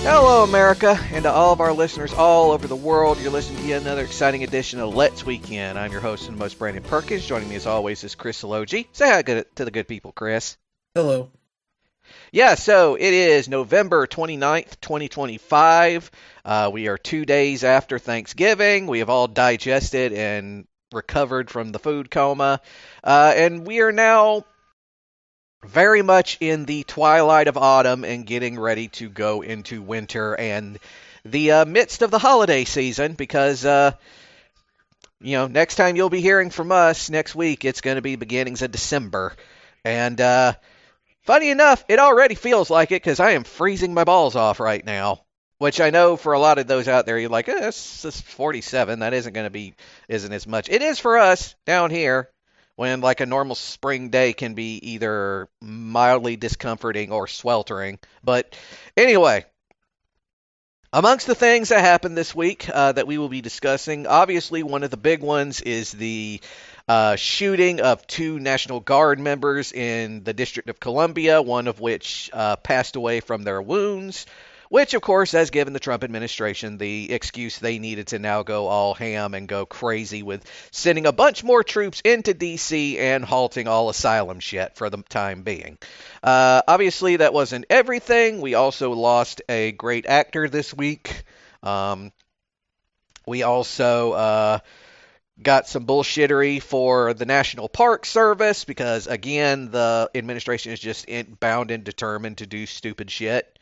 Hello, America, and to all of our listeners all over the world. You're listening to yet another exciting edition of Let's Weekend. I'm your host and most, Brandon Perkins. Joining me as always is Chris Salogi. Say hi to the good people, Chris. Hello. Yeah, so it is November 29th, 2025. We are 2 days after Thanksgiving. We have all digested and recovered from the food coma. And we are now very much in the twilight of autumn and getting ready to go into winter and the midst of the holiday season because, next time you'll be hearing from us next week, it's going to be beginnings of December. And funny enough, it already feels like it because I am freezing my balls off right now. Which I know for a lot of those out there, you're like, it's 47. That isn't as much. It is for us down here when like a normal spring day can be either mildly discomforting or sweltering. But anyway, amongst the things that happened this week that we will be discussing, obviously one of the big ones is the shooting of two National Guard members in the District of Columbia, one of which passed away from their wounds. Which, of course, has given the Trump administration the excuse they needed to now go all ham and go crazy with sending a bunch more troops into D.C. and halting all asylum shit for the time being. Obviously, that wasn't everything. We also lost a great actor this week. We also got some bullshittery for the National Park Service because, again, the administration is just bound and determined to do stupid shit.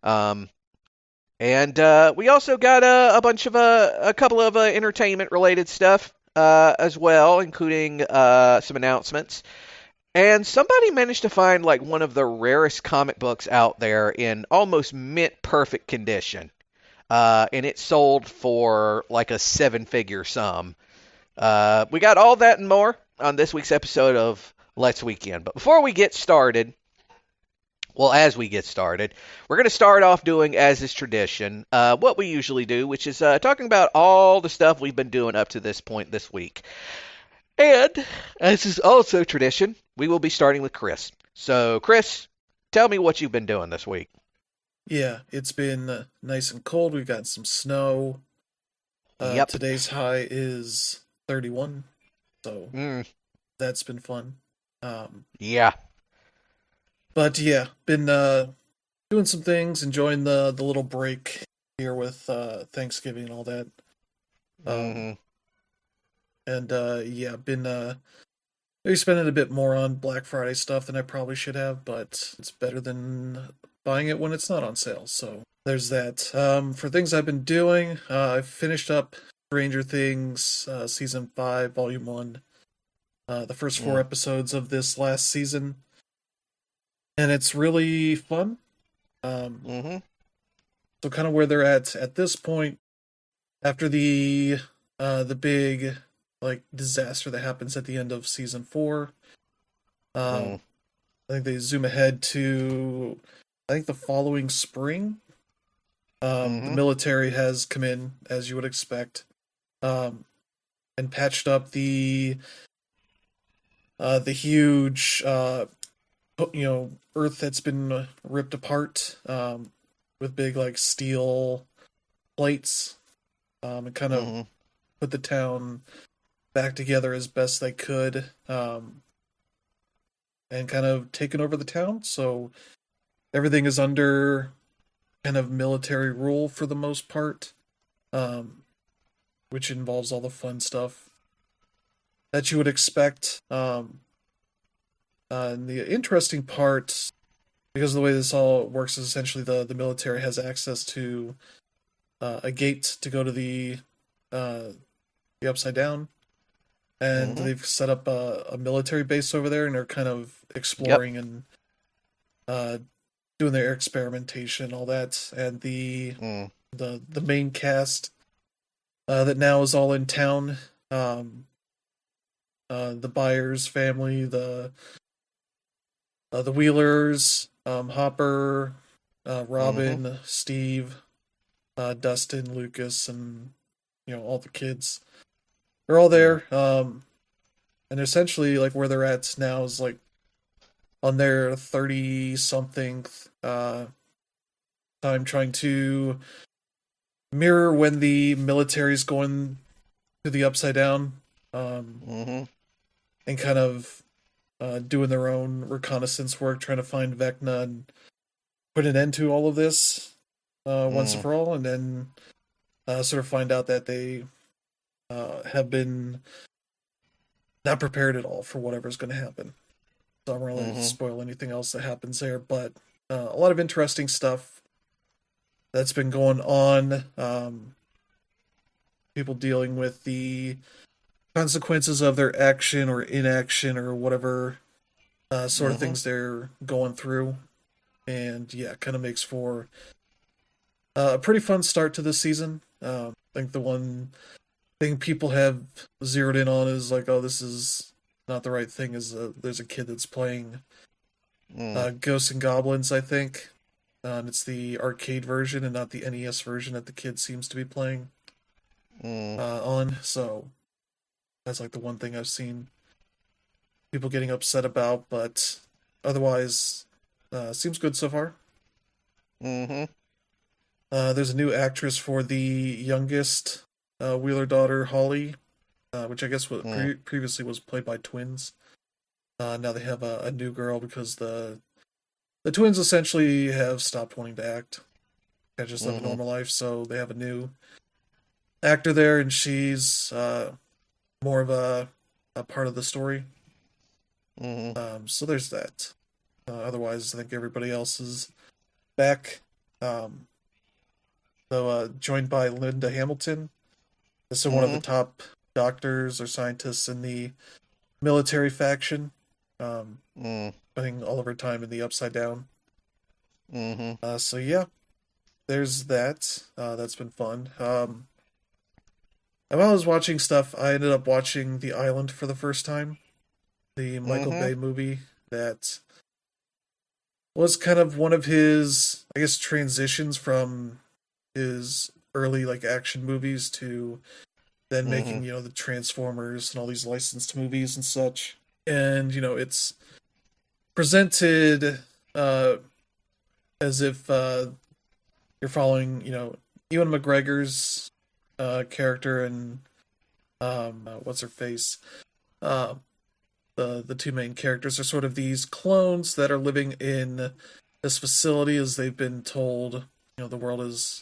And we also got a couple of entertainment related stuff as well, including some announcements. And somebody managed to find like one of the rarest comic books out there in almost mint perfect condition. And it sold for like a seven-figure sum. We got all that and more on this week's episode of Let's Weekend. But before we get started, as we get started, we're going to start off doing, as is tradition, what we usually do, which is talking about all the stuff we've been doing up to this point this week. And, as is also tradition, we will be starting with Chris. So, Chris, tell me what you've been doing this week. Yeah, it's been nice and cold. We've got some snow. Yep. Today's high is 31, so that's been fun. Yeah. But yeah, been doing some things, enjoying the little break here with Thanksgiving and all that. And yeah, been maybe spending a bit more on Black Friday stuff than I probably should have, but it's better than buying it when it's not on sale. So there's that. For things I've been doing, I've finished up Stranger Things season 5, volume 1. The first 4 episodes of this last season. And it's really fun. So kind of where they're at this point, after the big like disaster that happens at the end of season 4, I think they zoom ahead to the following spring. The military has come in, as you would expect, and patched up the huge earth that's been ripped apart with big like steel plates, and kind of put the town back together as best they could, and kind of taken over the town. So everything is under kind of military rule for the most part, which involves all the fun stuff that you would expect. And the interesting part, because of the way this all works, is essentially the military has access to a gate to go to the Upside Down, and they've set up a military base over there, and they're kind of exploring and doing their experimentation, all that. And the main cast that now is all in town, the Byers family, the Wheelers, Hopper, Robin, Steve, Dustin, Lucas, and all the kids. They're all there, and essentially like where they're at now is like on their 30-something time trying to mirror when the military's going to the upside down, Mm-hmm. and kind of doing their own reconnaissance work, trying to find Vecna and put an end to all of this once and Mm. for all, and then sort of find out that they have been not prepared at all for whatever's going to happen. So I'm not really to Mm-hmm. spoil anything else that happens there, but a lot of interesting stuff that's been going on. People dealing with the consequences of their action or inaction or whatever sort of Mm-hmm. things they're going through. And yeah, kind of makes for a pretty fun start to this season. I think the one thing people have zeroed in on is like, oh, this is not the right thing. Is there's a kid that's playing Mm. Ghosts and Goblins, I think, and it's the arcade version and not the NES version that the kid seems to be playing Mm. on. So that's like the one thing I've seen people getting upset about, but otherwise, seems good so far. Mm-hmm. There's a new actress for the youngest Wheeler daughter, Holly, which I guess Mm. previously was played by twins. Now they have a new girl because the twins essentially have stopped wanting to act. They just live a Mm-hmm. normal life, so they have a new actor there, and she's more of a part of the story. Mm-hmm. So there's that. Otherwise, I think everybody else is back. Um, though joined by Linda Hamilton. This is one of the Mm-hmm. top doctors or scientists in the military faction, Mm. spending all of her time in the Upside Down. Mm-hmm. So yeah, there's that. That's been fun. And while I was watching stuff, I ended up watching The Island for the first time, the Michael Mm-hmm. Bay movie that was kind of one of his, I guess, transitions from his early like action movies to then Mm-hmm. making the Transformers and all these licensed movies and such. And it's presented uh, as if you're following Ewan McGregor's character and what's her face. Uh, the two main characters are sort of these clones that are living in this facility as they've been told the world is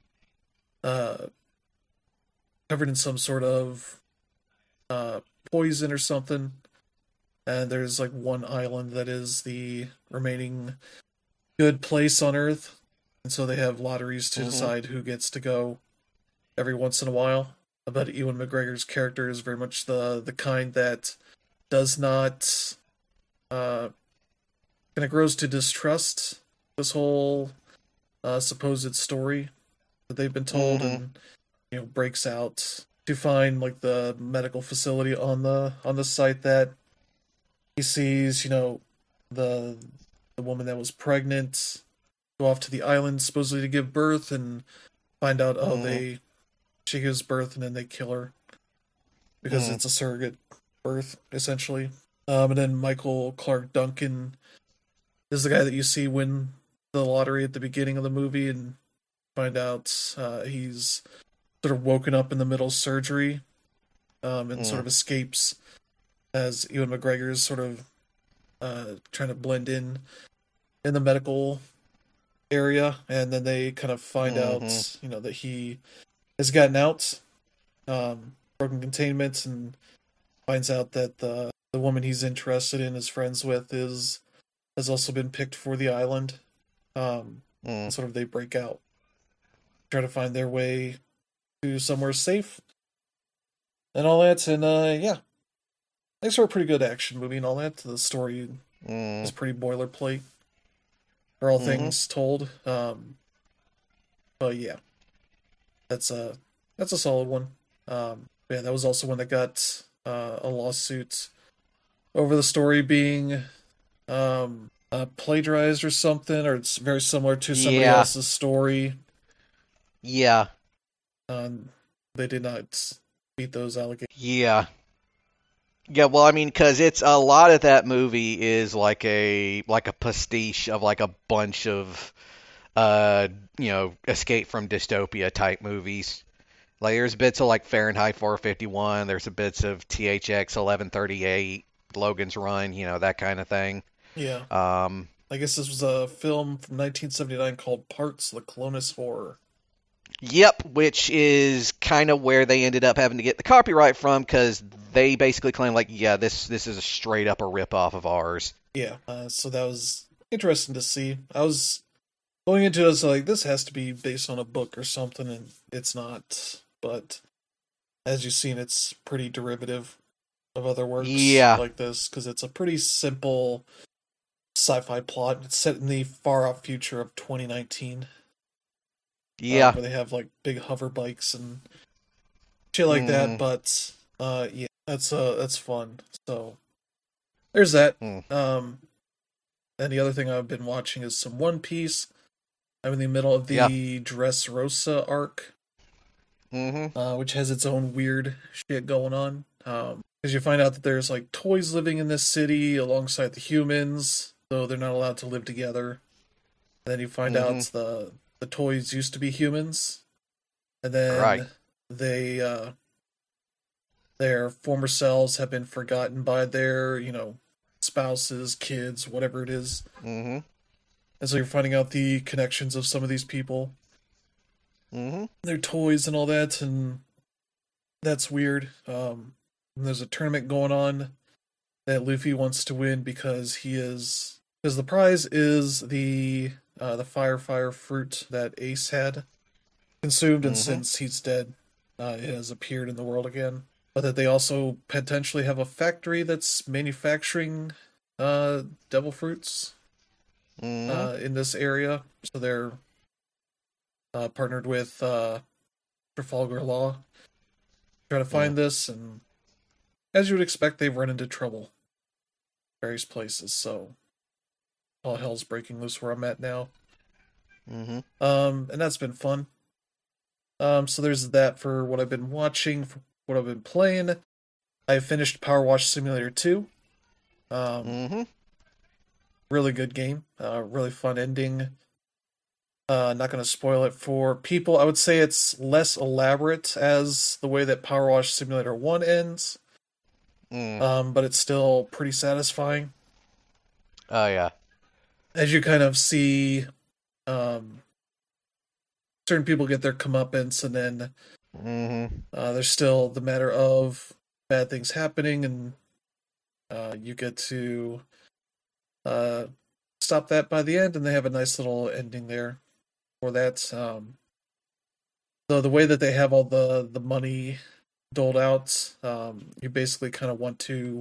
uh, covered in some sort of uh, poison or something, and there's like one island that is the remaining good place on Earth, and so they have lotteries to Mm-hmm. decide who gets to go every once in a while. But Ewan McGregor's character is very much the kind that does not kind of grows to distrust this whole supposed story that they've been told, Mm-hmm. and breaks out to find like the medical facility on the site that he sees the the woman that was pregnant go off to the island supposedly to give birth and find out, oh, Mm-hmm. they she gives birth and then they kill her because Mm. it's a surrogate birth essentially. And then Michael Clark Duncan is the guy that you see win the lottery at the beginning of the movie, and find out he's sort of woken up in the middle of surgery, and sort Mm. of escapes as Ewan McGregor is sort of trying to blend in the medical area, and then they kind of find Mm-hmm. out that he has gotten out, broken containment, and finds out that the woman he's interested in, is friends with, is has also been picked for the island. Mm. And sort of they break out, try to find their way to somewhere safe and all that. And yeah, thanks for a pretty good action movie and all that. The story is Mm. pretty boilerplate for all Mm-hmm. things told. But yeah, that's a solid one. Yeah, that was also one that got a lawsuit over the story being plagiarized or something, or it's very similar to somebody Yeah. else's story. Yeah. Um, they did not beat those allegations. Yeah. Yeah, well, I mean, because it's a lot of that movie is like a pastiche of like a bunch of uh, escape from dystopia type movies. Like there's bits of like Fahrenheit 451, there's a bits of THX 1138, Logan's Run, that kind of thing. Yeah. Um, I guess this was a film from 1979 called Parts: The Clonus Horror. yep, which is kind of where they ended up having to get the copyright from because they basically claim like, yeah, this is a straight up a rip off of ours. Yeah. So that was interesting to see. I was going into it, I was like, this has to be based on a book or something, and it's not. But as you've seen, it's pretty derivative of other works Yeah, like this because it's a pretty simple sci-fi plot. It's set in the far-off future of 2019, yeah. where they have like big hover bikes and shit like that. Mm, But yeah, that's fun. So there's that. mm, Um, and the other thing I've been watching is some One Piece. I'm in the middle of yeah. the Dressrosa arc, Mm-hmm. which has its own weird shit going on. Because you find out that there's like toys living in this city alongside the humans, though they're not allowed to live together. And then you find out Mm-hmm. the toys used to be humans, and Right. then they their former selves have been forgotten by their spouses, kids, whatever it is. Mm-hmm. And so you're finding out the connections of some of these people, Mm-hmm. their toys and all that, and that's weird. And there's a tournament going on that Luffy wants to win because the prize is the fire fruit that Ace had consumed, and Mm-hmm. since he's dead, it has appeared in the world again. But that they also potentially have a factory that's manufacturing devil fruits Mm-hmm. in this area, so they're partnered with Trafalgar Law to try to Mm, find this, and as you would expect, they've run into trouble various places. So all hell's breaking loose where I'm at now. mm-hmm. And that's been fun. So there's that for what I've been watching, for what I've been playing. I finished Power Wash Simulator 2. Um, Mm-hmm. really good game. Really fun ending. Not going to spoil it for people. I would say it's less elaborate as the way that Power Wash Simulator 1 ends. Mm. But it's still pretty satisfying. Oh yeah. As you kind of see um, certain people get their comeuppance, and then Mm-hmm. there's still the matter of bad things happening, and you get to uh, stop that by the end, and they have a nice little ending there for that. The way that they have all the money doled out, you basically kind of want to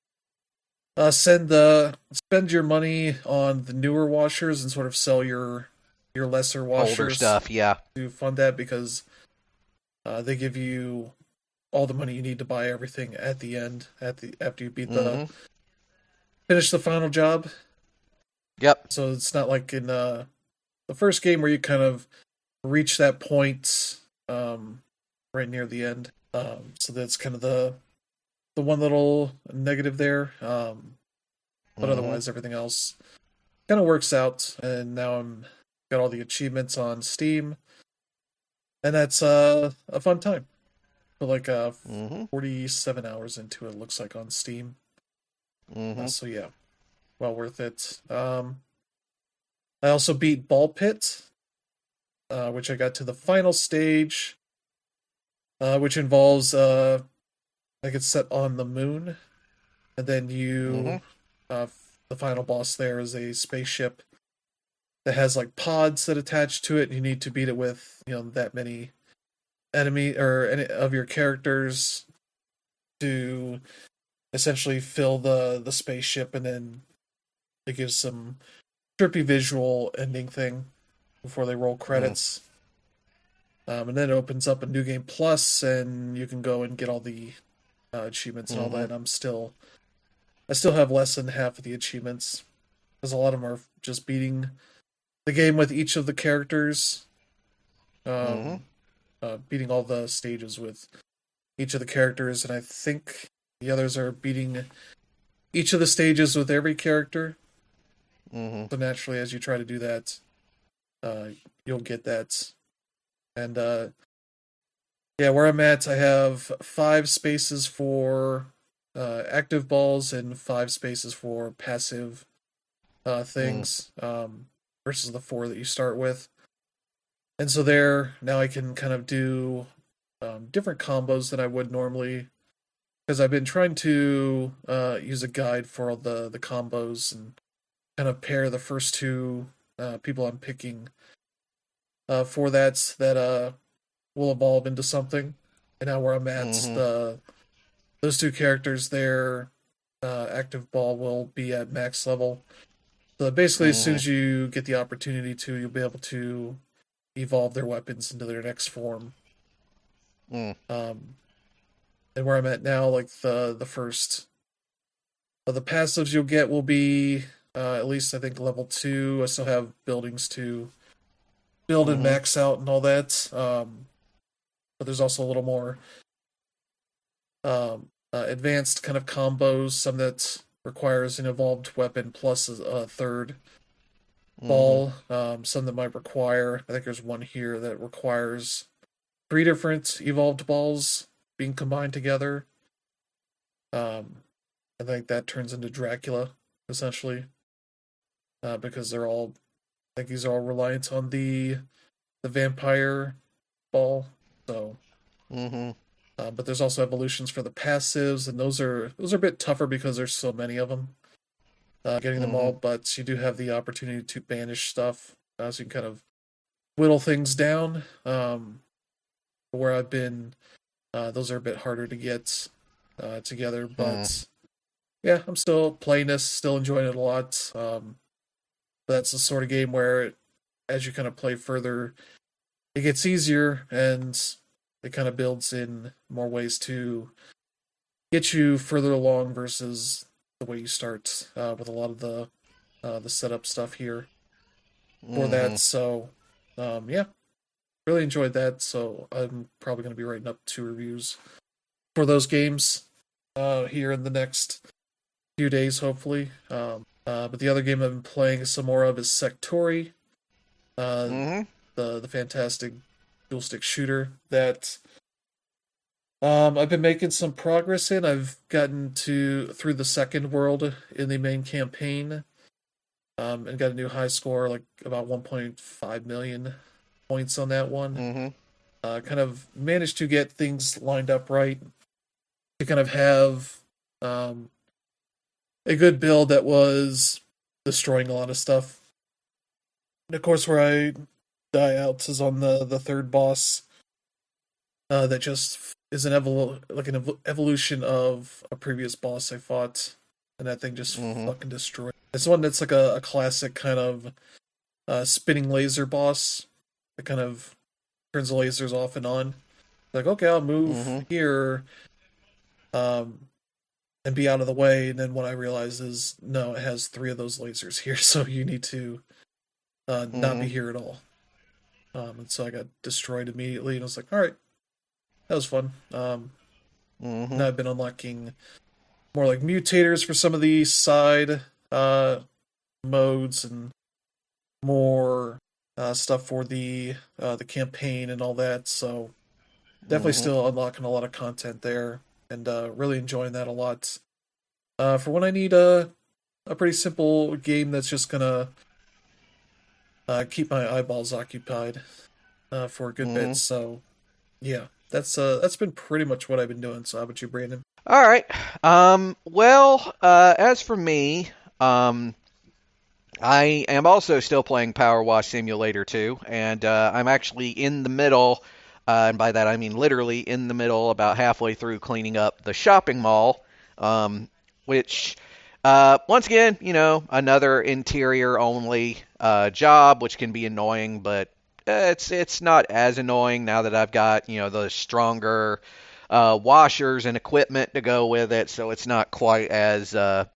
spend your money on the newer washers and sort of sell your lesser Older washers stuff, yeah. to fund that because they give you all the money you need to buy everything at the end after you Mm-hmm. finish the final job. Yep. So it's not like in the first game where you kind of reach that point right near the end. So that's kind of the one little negative there. But Mm-hmm. otherwise everything else kind of works out. And now I'm got all the achievements on Steam, and that's a fun time. But like Mm-hmm. 47 hours into it, looks like on Steam. Mm-hmm. So yeah, well worth it. I also beat Ball Pit, which I got to the final stage, which involves like it's set on the moon, and then Mm-hmm. uh, the final boss there is a spaceship that has like pods that attach to it. And you need to beat it with that many enemy or any of your characters to essentially fill the spaceship, and then it gives some trippy visual ending thing before they roll Mm. credits. And then it opens up a new game plus, and you can go and get all the achievements and all Mm-hmm. that. And I still have less than half of the achievements because a lot of them are just beating the game with each of the characters, Mm-hmm. um, beating all the stages with each of the characters, and I think the others are beating each of the stages with every character. Mm-hmm. So naturally, as you try to do that, you'll get that. And yeah, where I'm at, I have 5 spaces for active balls and 5 spaces for passive Mm, things, versus the 4 that you start with. And so there, now I can kind of do different combos than I would normally, because I've been trying to use a guide for all the combos and kind of pair the first two people I'm picking for that will evolve into something. And now where I'm at, mm-hmm, those two characters, their active ball will be at max level. So basically, as soon mm-hmm, as you get the opportunity to, you'll be able to evolve their weapons into their next form. mm, Um, and where I'm at now, like the first of the passives you'll get will be at least I think level 2. I still have buildings to build and mm-hmm, max out and all that. But there's also a little more advanced kind of combos. Some that requires an evolved weapon plus a third mm-hmm, ball. Some that might require. I think there's one here that requires 3 different evolved balls being combined together. Um, I think that turns into Dracula essentially, because they're all. I think these are all reliant on the vampire ball. So, mm-hmm, but there's also evolutions for the passives, and those are a bit tougher because there's so many of them. Getting them mm-hmm, all, but you do have the opportunity to banish stuff, so you can kind of whittle things down. Where I've been, those are a bit harder to get together, mm, but yeah, I'm still playing this, still enjoying it a lot. That's the sort of game where, as you kind of play further, it gets easier and it kind of builds in more ways to get you further along versus the way you start with a lot of the setup stuff here for mm-hmm. that. So yeah, really enjoyed that. So I'm probably going to be writing up 2 reviews for those games here in the next few days, hopefully. But the other game I've been playing some more of is Sectori, uh, Mm-hmm. the fantastic dual stick shooter that I've been making some progress in. I've gotten to through the second world in the main campaign, and got a new high score, like about 1.5 million points on that one. Mm-hmm. Kind of managed to get things lined up right to kind of have um, a good build that was destroying a lot of stuff. And of course, where I die out is on the third boss. That just is an evolution of a previous boss I fought, and that thing just Mm-hmm. fucking destroyed. It's one that's like a classic kind of spinning laser boss that kind of turns the lasers off and on. Like, okay, I'll move Mm-hmm. here, um, and be out of the way. And then what I realize is, no, it has 3 of those lasers here, so you need to not Mm-hmm. be here at all. And so I got destroyed immediately, and I was like, all right, that was fun. Mm-hmm. Now I've been unlocking more like mutators for some of the side modes and more stuff for the campaign and all that. So definitely Mm-hmm. still unlocking a lot of content there, and really enjoying that a lot. For when I need a pretty simple game that's just gonna keep my eyeballs occupied for a good bit. Mm-hmm. So yeah, that's been pretty much what I've been doing. So how about you, Brandon? All right. Well, as for me, um, I am also still playing Power Wash Simulator 2, and I'm actually in the middle, and by that I mean literally in the middle, about halfway through cleaning up the shopping mall, which, once again, another interior only job, which can be annoying, but it's not as annoying now that I've got the stronger washers and equipment to go with it, so it's not quite as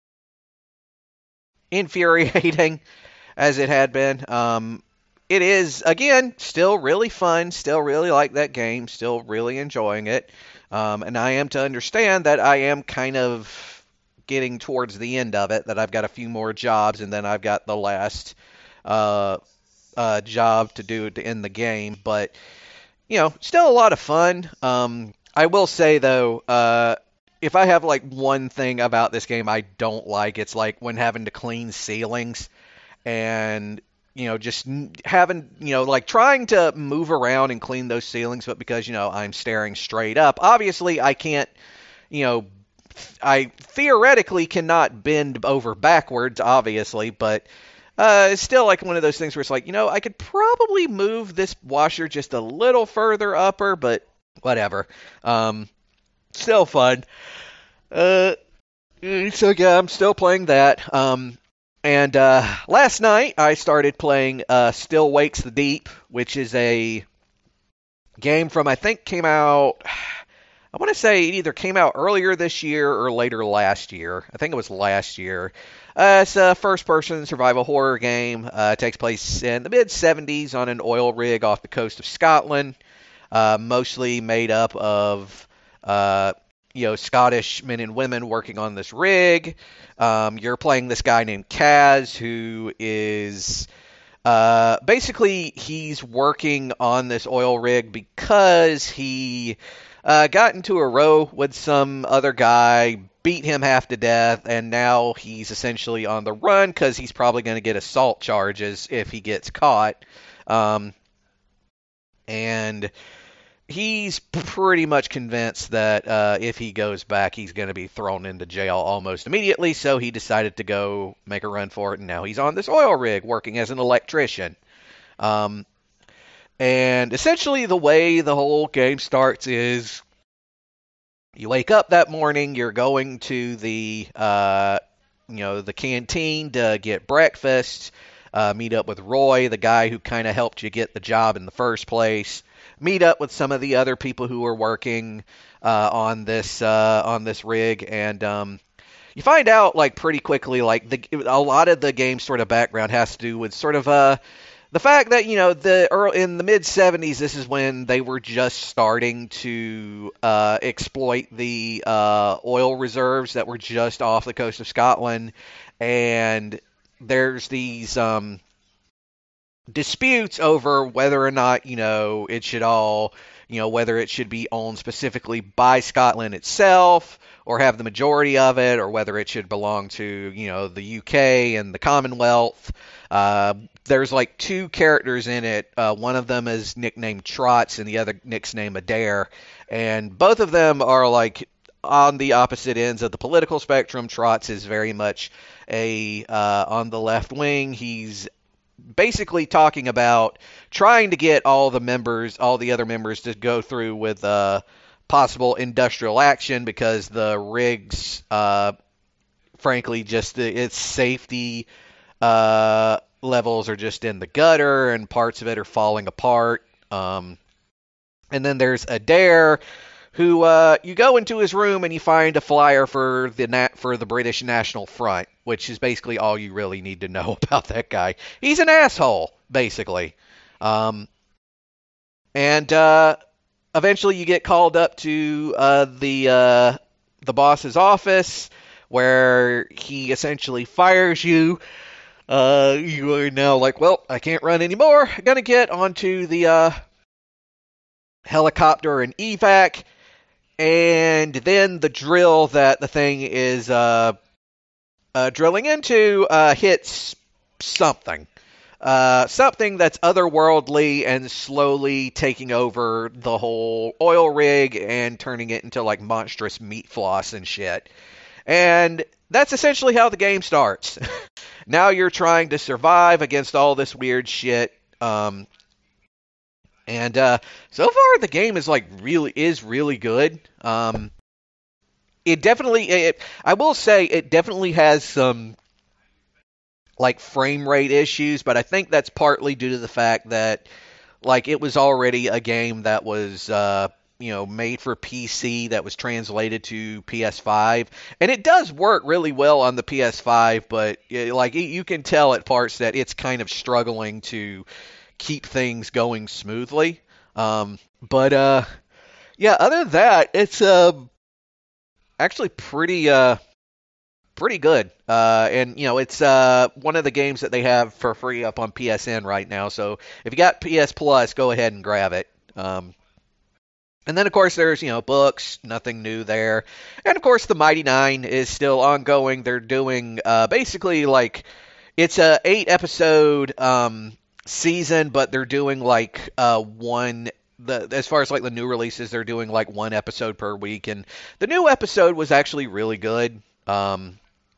infuriating as it had been. It is, again, still really fun, still really like that game, still really enjoying it. And I am to understand that I am kind of getting towards the end of it, that I've got a few more jobs, and then I've got the last uh, job to do to end the game, but still a lot of fun. I will say though, if I have like one thing about this game I don't like, it's like when having to clean ceilings and just having like trying to move around and clean those ceilings, but because I'm staring straight up, obviously I can't, I theoretically cannot bend over backwards, obviously, but it's still like one of those things where it's like, I could probably move this washer just a little further upper, but whatever. Still fun. So yeah, I'm still playing that. And last night I started playing Still Wakes the Deep, which is a game from, I think, came out, I want to say it either came out earlier this year or later last year. I think it was last year. It's a first-person survival horror game. It takes place in the mid-'70s on an oil rig off the coast of Scotland, mostly made up of Scottish men and women working on this rig. You're playing this guy named Kaz, who is basically he's working on this oil rig because he got into a row with some other guy, beat him half to death, and now he's essentially on the run because he's probably going to get assault charges if he gets caught. And he's pretty much convinced that if he goes back, he's going to be thrown into jail almost immediately, so he decided to go make a run for it, and now he's on this oil rig working as an electrician. And essentially the way the whole game starts is you wake up that morning, you're going to the the canteen to get breakfast, meet up with Roy, the guy who kind of helped you get the job in the first place, meet up with some of the other people who are working on this rig, and you find out like pretty quickly like a lot of the game's sort of background has to do with sort of the fact that in the mid 70s, this is when they were just starting to exploit the oil reserves that were just off the coast of Scotland, and there's these disputes over whether or not it should all whether it should be owned specifically by Scotland itself or have the majority of it, or whether it should belong to the UK and the Commonwealth. There's like two characters in it. One of them is nicknamed Trots, and the other nicknamed Adair. And both of them are like on the opposite ends of the political spectrum. Trots is very much on the left wing. He's basically talking about trying to get all the other members to go through with possible industrial action because the rigs, frankly, just its safety levels are just in the gutter, and parts of it are falling apart. And then there's Adair, who you go into his room and you find a flyer for the British National Front, which is basically all you really need to know about that guy. He's an asshole, basically. And eventually you get called up to the boss's office, where he essentially fires you. You are now like, well, I can't run anymore. I'm going to get onto the helicopter and evac. And then the drill that the thing is drilling into hits something. Something that's otherworldly and slowly taking over the whole oil rig and turning it into like monstrous meat floss and shit. And that's essentially how the game starts. Now you're trying to survive against all this weird shit. And so far the game is really good. It definitely, I will say, it definitely has some like frame rate issues, but I think that's partly due to the fact that like it was already a game that was made for PC, that was translated to PS5, and it does work really well on the PS5, but like you can tell at parts that it's kind of struggling to keep things going smoothly. But yeah, other than that, it's actually pretty pretty good. And it's one of the games that they have for free up on PSN right now. So if you got PS Plus, go ahead and grab it. And then, of course, there's, books, nothing new there. And, of course, the Mighty Nine is still ongoing. They're doing basically like it's a 8-episode season, but they're doing like as far as like the new releases, they're doing like 1 episode per week. And the new episode was actually really good. And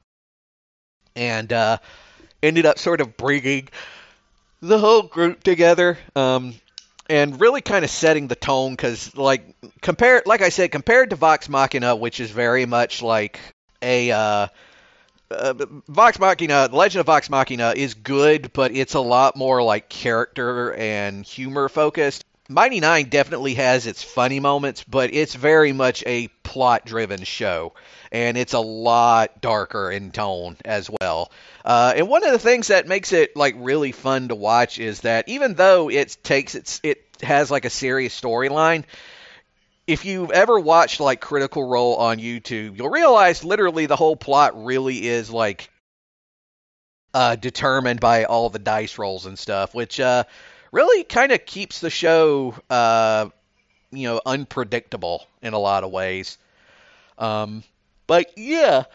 ended up sort of bringing the whole group together. And really kind of setting the tone, because like I said, compared to Vox Machina, which is very much like a Vox Machina, The Legend of Vox Machina is good, but it's a lot more like character and humor focused. Mighty Nine definitely has its funny moments, but it's very much a plot-driven show, and it's a lot darker in tone as well. And one of the things that makes it like really fun to watch is that even though it has like a serious storyline, if you've ever watched like Critical Role on YouTube, you'll realize literally the whole plot really is like determined by all the dice rolls and stuff, which really kind of keeps the show unpredictable in a lot of ways. But yeah,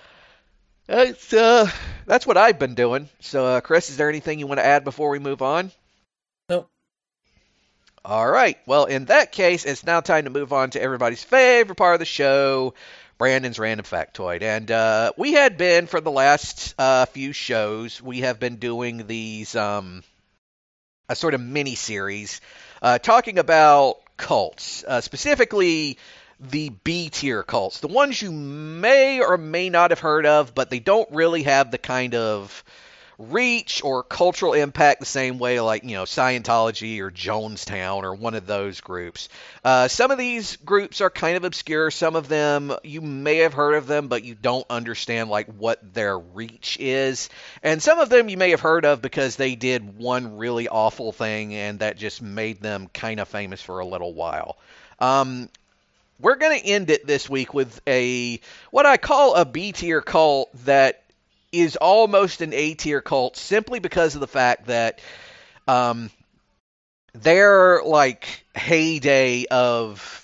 that's what I've been doing. So, Chris, is there anything you want to add before we move on? Nope. All right. Well, in that case, it's now time to move on to everybody's favorite part of the show, Brandon's Random Factoid. And we had been, for the last few shows, we have been doing these a sort of mini-series talking about cults, specifically the B-tier cults, the ones you may or may not have heard of, but they don't really have the kind of reach or cultural impact the same way like, Scientology or Jonestown or one of those groups. Some of these groups are kind of obscure. Some of them, you may have heard of them, but you don't understand like what their reach is. And some of them you may have heard of because they did one really awful thing and that just made them kind of famous for a little while. We're going to end it this week with what I call a B-tier cult that is almost an A-tier cult simply because of the fact that their like heyday of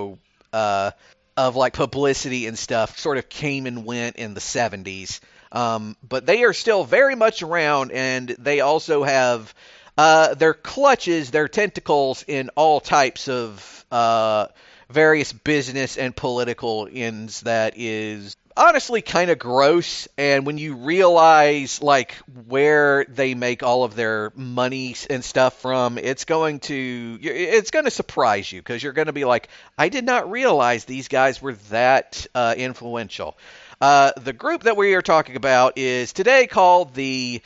like publicity and stuff sort of came and went in the 70s. But they are still very much around, and they also have their clutches, their tentacles in all types of various business and political ends that is honestly kind of gross. And when you realize like where they make all of their money and stuff from, it's going to surprise you, because you're going to be like, I did not realize these guys were that influential. The group that we are talking about is today called the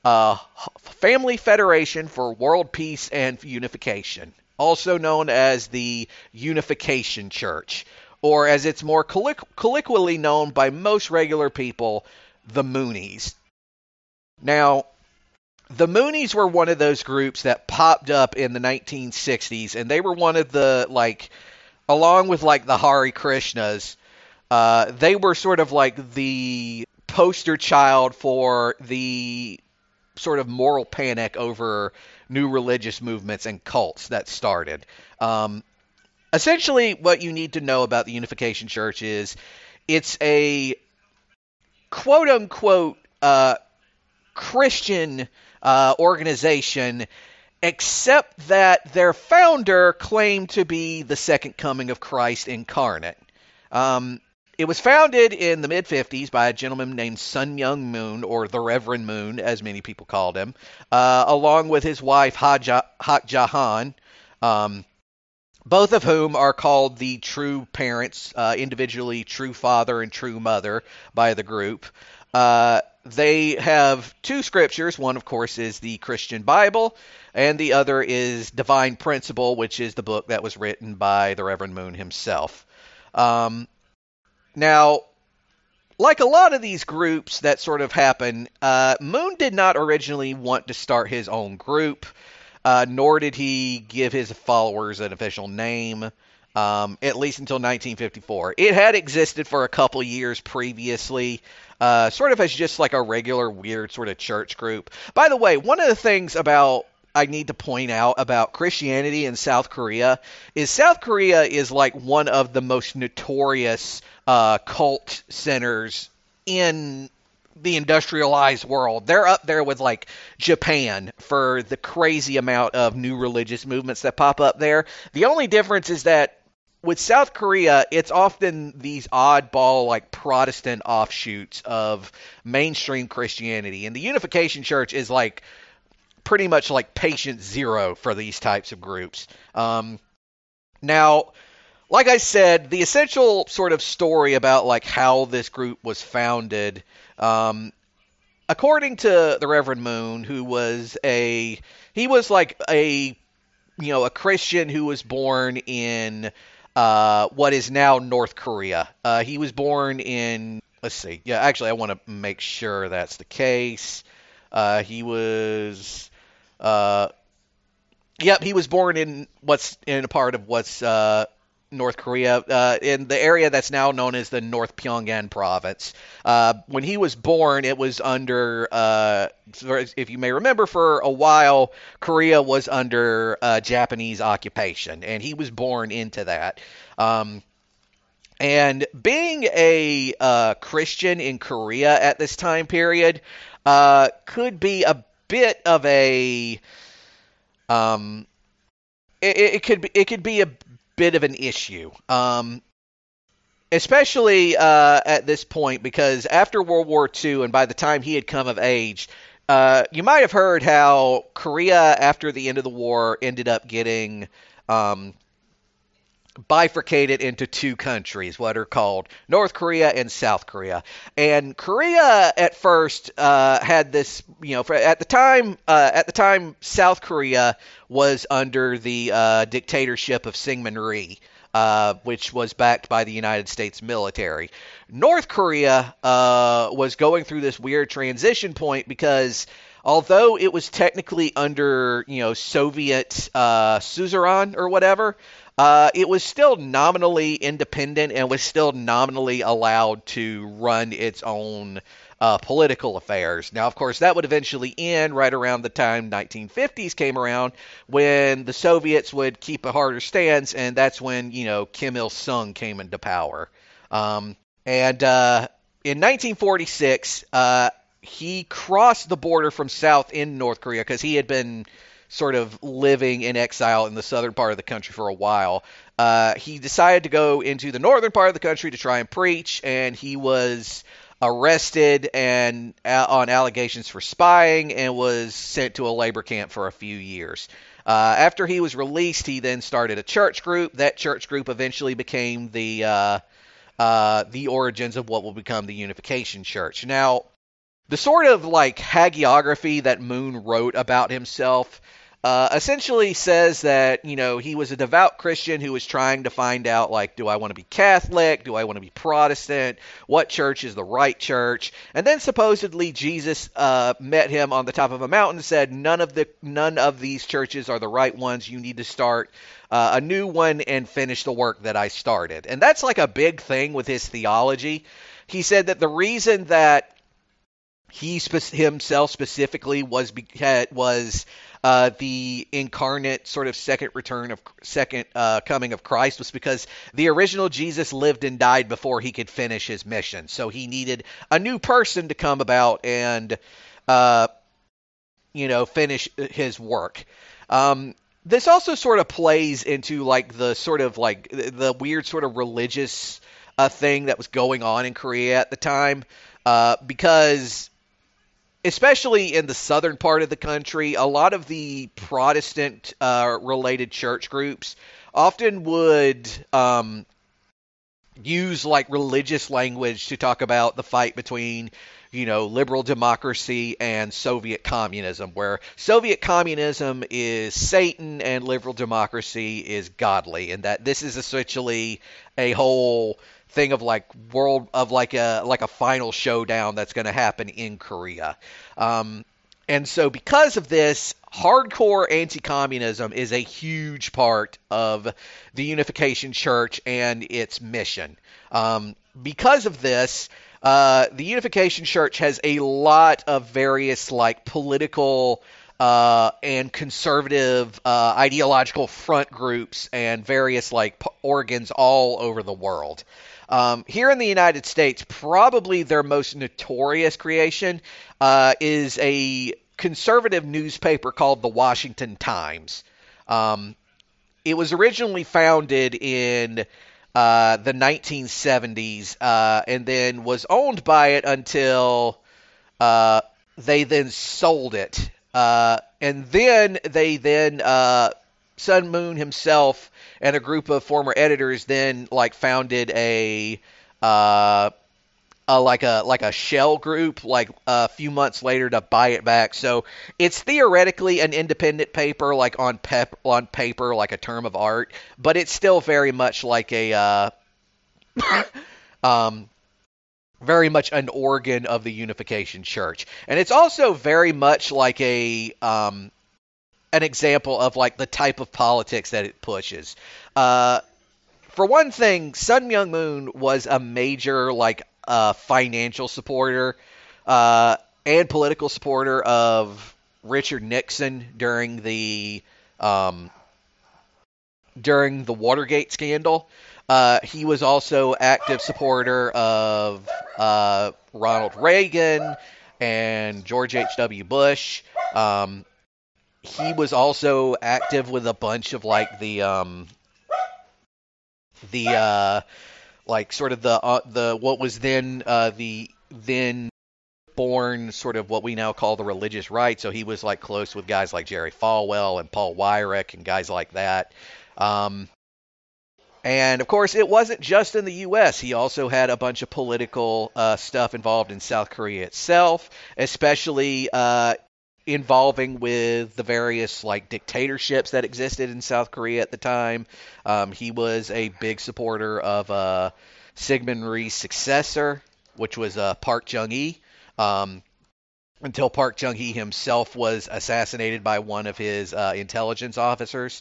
Family Federation for World Peace and Unification, also known as the Unification Church, or as it's more colloquially known by most regular people, the Moonies. Now, the Moonies were one of those groups that popped up in the 1960s, and they were one of the, like, along with, like, the Hare Krishnas, they were sort of like the poster child for the sort of moral panic over new religious movements and cults that started. Essentially, what you need to know about the Unification Church is it's a quote-unquote Christian organization, except that their founder claimed to be the second coming of Christ incarnate. It was founded in the mid-50s by a gentleman named Sun Myung Moon, or the Reverend Moon, as many people called him, along with his wife, Hak Jahan, both of whom are called the true parents, individually true father and true mother by the group. They have two scriptures. One, of course, is the Christian Bible, and the other is Divine Principle, which is the book that was written by the Reverend Moon himself. Now, like a lot of these groups that sort of happen, Moon did not originally want to start his own group, nor did he give his followers an official name. at least until 1954. It had existed for a couple years previously, sort of as just like a regular weird sort of church group. By the way, one of the things I need to point out about Christianity in South Korea is like one of the most notorious cult centers in the industrialized world. They're up there with like Japan for the crazy amount of new religious movements that pop up there. The only difference is that with South Korea, it's often these oddball, like Protestant offshoots of mainstream Christianity. And the Unification Church is like pretty much like patient zero for these types of groups. Now, like I said, the essential sort of story about like how this group was founded, according to the Reverend Moon, he was like a Christian who was born in what is now North Korea. He was born in, let's see, yeah, actually I want to make sure that's the case. He was he was born in a part of what's North Korea, in the area that's now known as the North Pyongan province. When he was born, it was under, if you may remember, for a while, Korea was under Japanese occupation, and he was born into that. And being a Christian in Korea at this time period could be a bit of a it could be a bit of an issue, especially at this point, because after World War II and by the time he had come of age, you might have heard how Korea after the end of the war ended up getting bifurcated into two countries, what are called North Korea and South Korea. And Korea at first had this, at the time, South Korea was under the dictatorship of Syngman Rhee, which was backed by the United States military. North Korea was going through this weird transition point because although it was technically under, Soviet suzerain or whatever, it was still nominally independent and was still nominally allowed to run its own political affairs. Now, of course, that would eventually end right around the time 1950s came around, when the Soviets would keep a harder stance, and that's when, Kim Il-sung came into power. And in 1946, he crossed the border from south in North Korea because he had been sort of living in exile in the southern part of the country for a while. He decided to go into the northern part of the country to try and preach, and he was arrested and on allegations for spying and was sent to a labor camp for a few years. After he was released, he then started a church group. That church group eventually became the origins of what will become the Unification Church. Now, the sort of like hagiography that Moon wrote about himself essentially says that, he was a devout Christian who was trying to find out, like, do I want to be Catholic? Do I want to be Protestant? What church is the right church? And then supposedly Jesus met him on the top of a mountain and said, none of these churches are the right ones. You need to start a new one and finish the work that I started. And that's like a big thing with his theology. He said that the reason that he himself specifically was the incarnate sort of second coming of Christ was because the original Jesus lived and died before he could finish his mission. So he needed a new person to come about and, finish his work. This also sort of plays into like the sort of like the weird sort of religious thing that was going on in Korea at the time, because especially in the southern part of the country, a lot of the Protestant related church groups often would use like religious language to talk about the fight between, liberal democracy and Soviet communism, where Soviet communism is Satan and liberal democracy is godly, and that this is essentially a whole thing of like like a final showdown that's going to happen in Korea. And so, because of this, hardcore anti-communism is a huge part of the Unification Church and its mission. Because of this, the Unification Church has a lot of various like political and conservative ideological front groups and various like organs all over the world. Here in the United States, probably their most notorious creation is a conservative newspaper called the Washington Times. It was originally founded in the 1970s and then was owned by it until they then sold it. And then Sun Moon himself and a group of former editors then like founded a shell group like a few months later to buy it back. So it's theoretically an independent paper, like on paper, like a term of art, but it's still very much like a very much an organ of the Unification Church, and it's also very much like an example of like the type of politics that it pushes. For one thing, Sun Myung Moon was a major like financial supporter and political supporter of Richard Nixon during the Watergate scandal. He was also active supporter of Ronald Reagan and George H.W. Bush. He was also active with a bunch of like the like sort of the what was then the then born sort of what we now call the religious right. So he was like close with guys like Jerry Falwell and Paul Weyrich and guys like that. And of course, it wasn't just in the U.S. He also had a bunch of political stuff involved in South Korea itself, especially involving with the various like dictatorships that existed in South Korea at the time. He was a big supporter of Syngman Rhee's successor, which was Park Chung-hee, until Park Chung-hee himself was assassinated by one of his intelligence officers.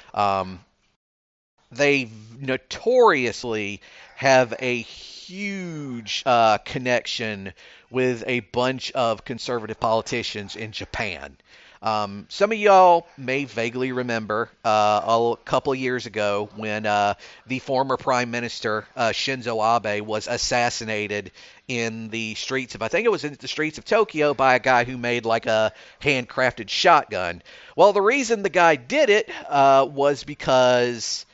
They notoriously have a huge connection with a bunch of conservative politicians in Japan. Some of y'all may vaguely remember a couple years ago when the former Prime Minister Shinzo Abe was assassinated in the streets of, I think it was in the streets of Tokyo, by a guy who made like a handcrafted shotgun. Well, the reason the guy did it was because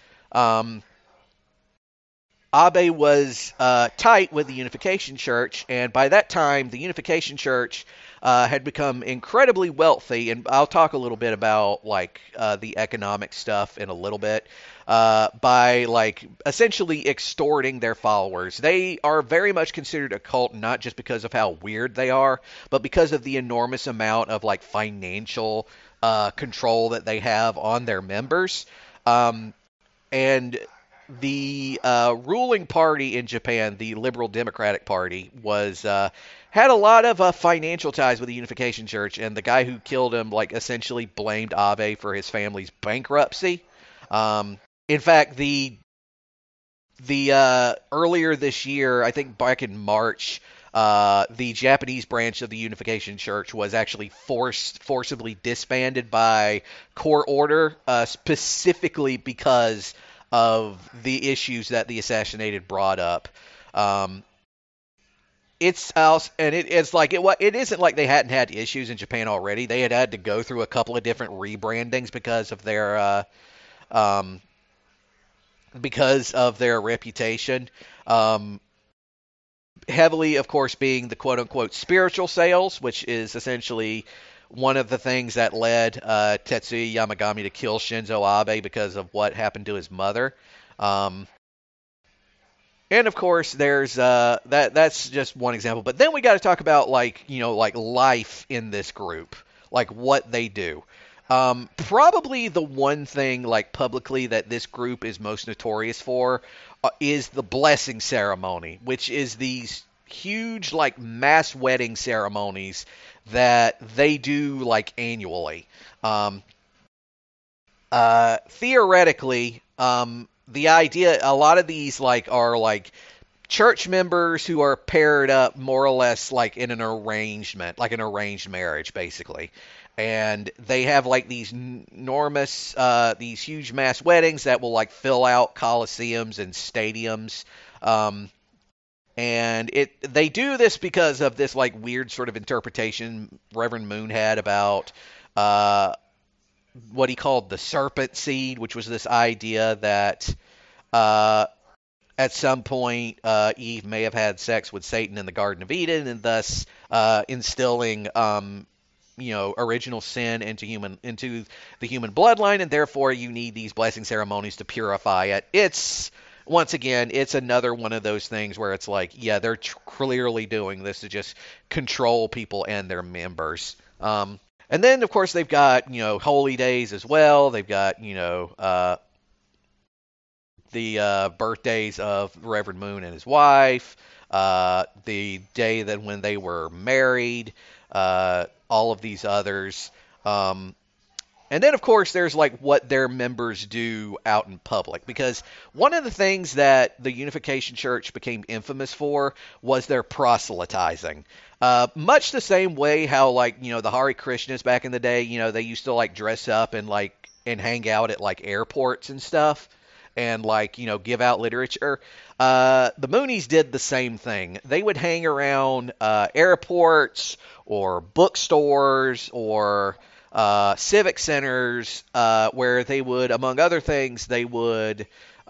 Abe was tight with the Unification Church, and by that time, the Unification Church had become incredibly wealthy, and I'll talk a little bit about like the economic stuff in a little bit, by like essentially extorting their followers. They are very much considered a cult, not just because of how weird they are, but because of the enormous amount of like financial control that they have on their members. And the ruling party in Japan, the Liberal Democratic Party, was had a lot of financial ties with the Unification Church, and the guy who killed him like essentially blamed Abe for his family's bankruptcy. In fact, the earlier this year, I think back in March, the Japanese branch of the Unification Church was actually forcibly disbanded by court order, specifically because of the issues that the assassinated brought up. It's like it isn't like they hadn't had issues in Japan already. They had to go through a couple of different rebrandings because of their reputation. Heavily, of course, being the quote-unquote spiritual sales, which is essentially one of the things that led Tetsuya Yamagami to kill Shinzo Abe because of what happened to his mother. And of course, there's that's just one example. But then we got to talk about like life in this group, like what they do. Probably the one thing like publicly that this group is most notorious for is the blessing ceremony, which is these huge like mass wedding ceremonies that they do like annually. Um, Theoretically, the idea, a lot of these like are like church members who are paired up more or less like in an arrangement, like an arranged marriage, basically. And they have like these enormous, these huge mass weddings that will like fill out coliseums and stadiums. Um, and they do this because of this like weird sort of interpretation Reverend Moon had about uh, what he called the serpent seed, which was this idea that uh, at some point, Eve may have had sex with Satan in the Garden of Eden, and thus instilling, original sin into the human bloodline, and therefore you need these blessing ceremonies to purify it. It's once again, it's another one of those things where it's like, yeah, they're clearly doing this to just control people and their members. And then, of course, they've got holy days as well. They've got the birthdays of Reverend Moon and his wife, the day that when they were married, all of these others. And then, of course, there's like what their members do out in public. Because one of the things that the Unification Church became infamous for was their proselytizing. Much the same way how, like, the Hare Krishnas back in the day, they used to like dress up and hang out at like airports and stuff and like give out literature. The Moonies did the same thing. They would hang around airports or bookstores or civic centers where they would, among other things, they would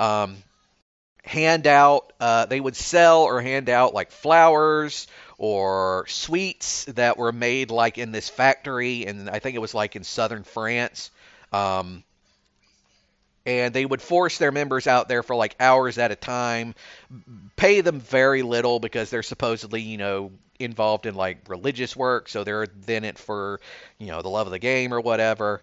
they would sell or hand out like flowers or sweets that were made like in this factory, and I think it was like in southern France. And they would force their members out there for like hours at a time, pay them very little because they're supposedly, involved in like religious work, so they're in it for, the love of the game or whatever.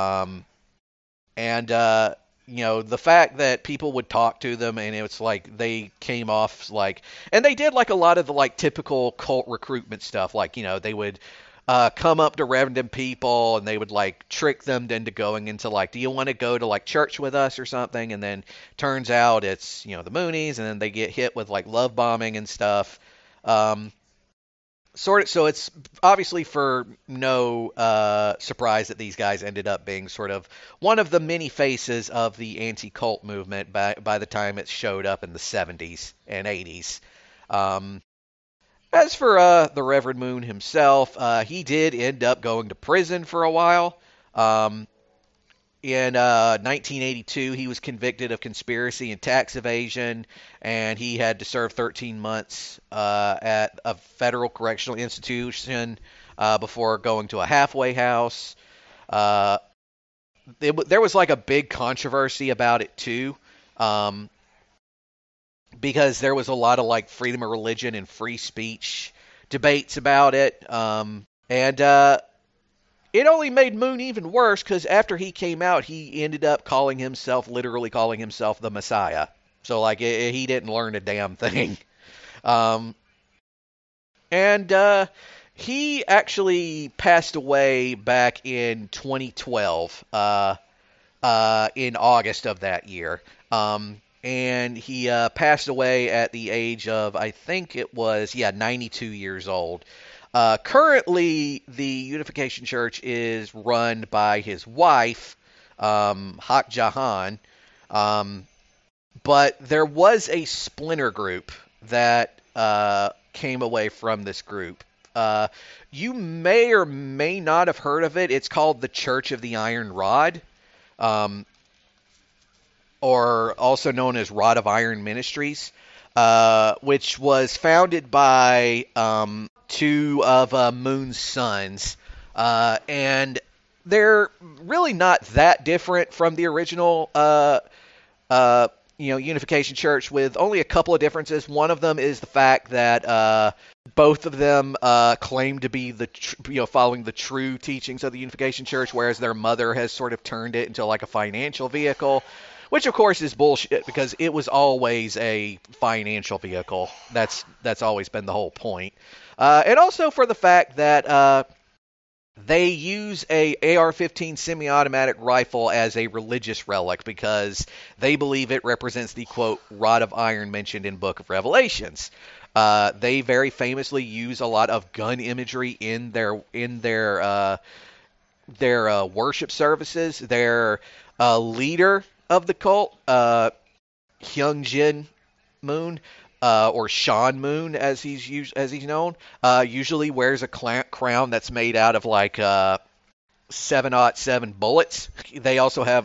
The fact that people would talk to them and it's like they came off like, and they did like a lot of the like typical cult recruitment stuff, like, they would come up to random people and they would like trick them into going into like, do you want to go to like church with us or something? And then turns out it's, the Moonies, and then they get hit with like love bombing and stuff. So it's obviously for no surprise that these guys ended up being sort of one of the many faces of the anti-cult movement by the time it showed up in the 70s and 80s. As for the Reverend Moon himself, he did end up going to prison for a while. In 1982, he was convicted of conspiracy and tax evasion, and he had to serve 13 months at a federal correctional institution before going to a halfway house. There was like a big controversy about it too. Because there was a lot of like freedom of religion and free speech debates about it. It only made Moon even worse because after he came out, he ended up literally calling himself the Messiah. So like he didn't learn a damn thing. He actually passed away back in 2012, in August of that year. And he passed away at the age of, I think it was, 92 years old. Currently, the Unification Church is run by his wife, Hak Jahan, but there was a splinter group that came away from this group. You may or may not have heard of it. It's called the Church of the Iron Rod. Or also known as Rod of Iron Ministries, which was founded by two of Moon's sons. And they're really not that different from the original Unification Church, with only a couple of differences. One of them is the fact that both of them claim to be following the true teachings of the Unification Church, whereas their mother has sort of turned it into like a financial vehicle. Which, of course, is bullshit because it was always a financial vehicle. That's always been the whole point. And also for the fact that They use a AR-15 semi-automatic rifle as a religious relic because they believe it represents the quote rod of iron mentioned in Book of Revelations. They very famously use a lot of gun imagery in their worship services. Their leader of the cult, Hyung Jin Moon, or Sean Moon, as he's known, usually wears a crown that's made out of like 7.7 bullets. They also have,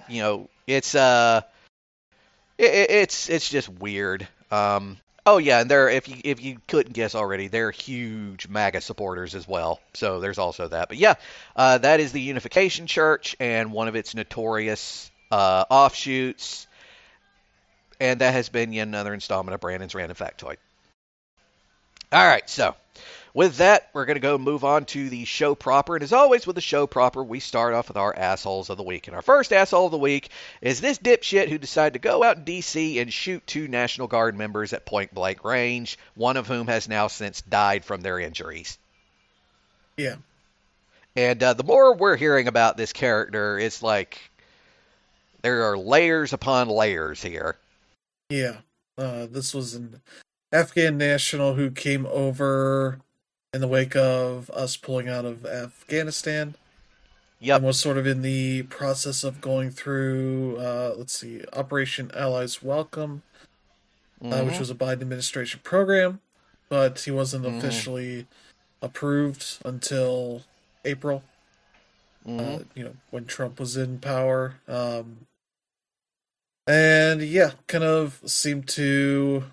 it's just weird. Oh yeah, and they're if you couldn't guess already, they're huge MAGA supporters as well. So there's also that. But yeah, that is the Unification Church and one of its notorious offshoots. And that has been yet another installment of Brandon's Random Factoid. All right, so with that, we're going to go move on to the show proper. And as always with the show proper, we start off with our assholes of the week. And our first asshole of the week is this dipshit who decided to go out in D.C. and shoot 2 National Guard members at point-blank range, one of whom has now since died from their injuries. Yeah. And the more we're hearing about this character, it's like there are layers upon layers here. Yeah. This was an Afghan national who came over in the wake of us pulling out of Afghanistan. Yep. And was sort of in the process of going through, Operation Allies Welcome, which was a Biden administration program, but he wasn't officially approved until April, when Trump was in power. And yeah, kind of seemed to,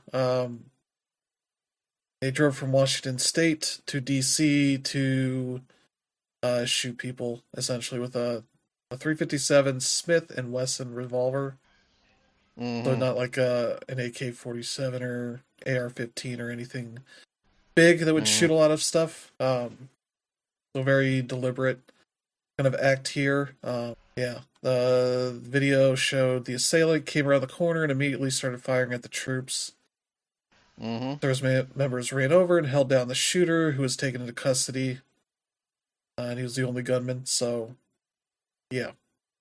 they drove from Washington State to D.C. to shoot people, essentially, with a .357 Smith & Wesson revolver. So not like an AK-47 or AR-15 or anything big that would shoot a lot of stuff. So very deliberate kind of act here. The video showed the assailant came around the corner and immediately started firing at the troops. Service members ran over and held down the shooter, who was taken into custody. And he was the only gunman, so yeah.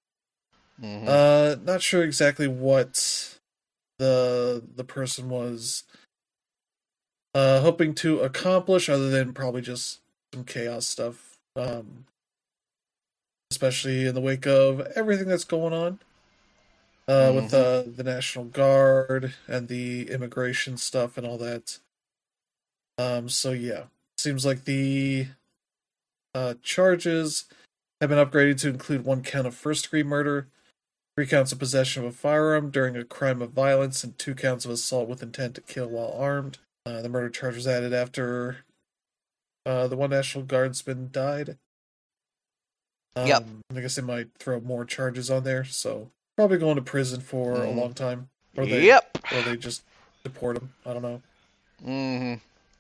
Not sure exactly what the person was hoping to accomplish, other than probably just some chaos stuff. Especially in the wake of everything that's going on with the National Guard and the immigration stuff and all that. So yeah, seems like the charges have been upgraded to include 1 count of first-degree murder, 3 counts of possession of a firearm during a crime of violence, and 2 counts of assault with intent to kill while armed. The murder charge was added after the one National Guardsman died. Yep. I guess they might throw more charges on there, so probably going to prison for a long time. Or they just deport him. I don't know.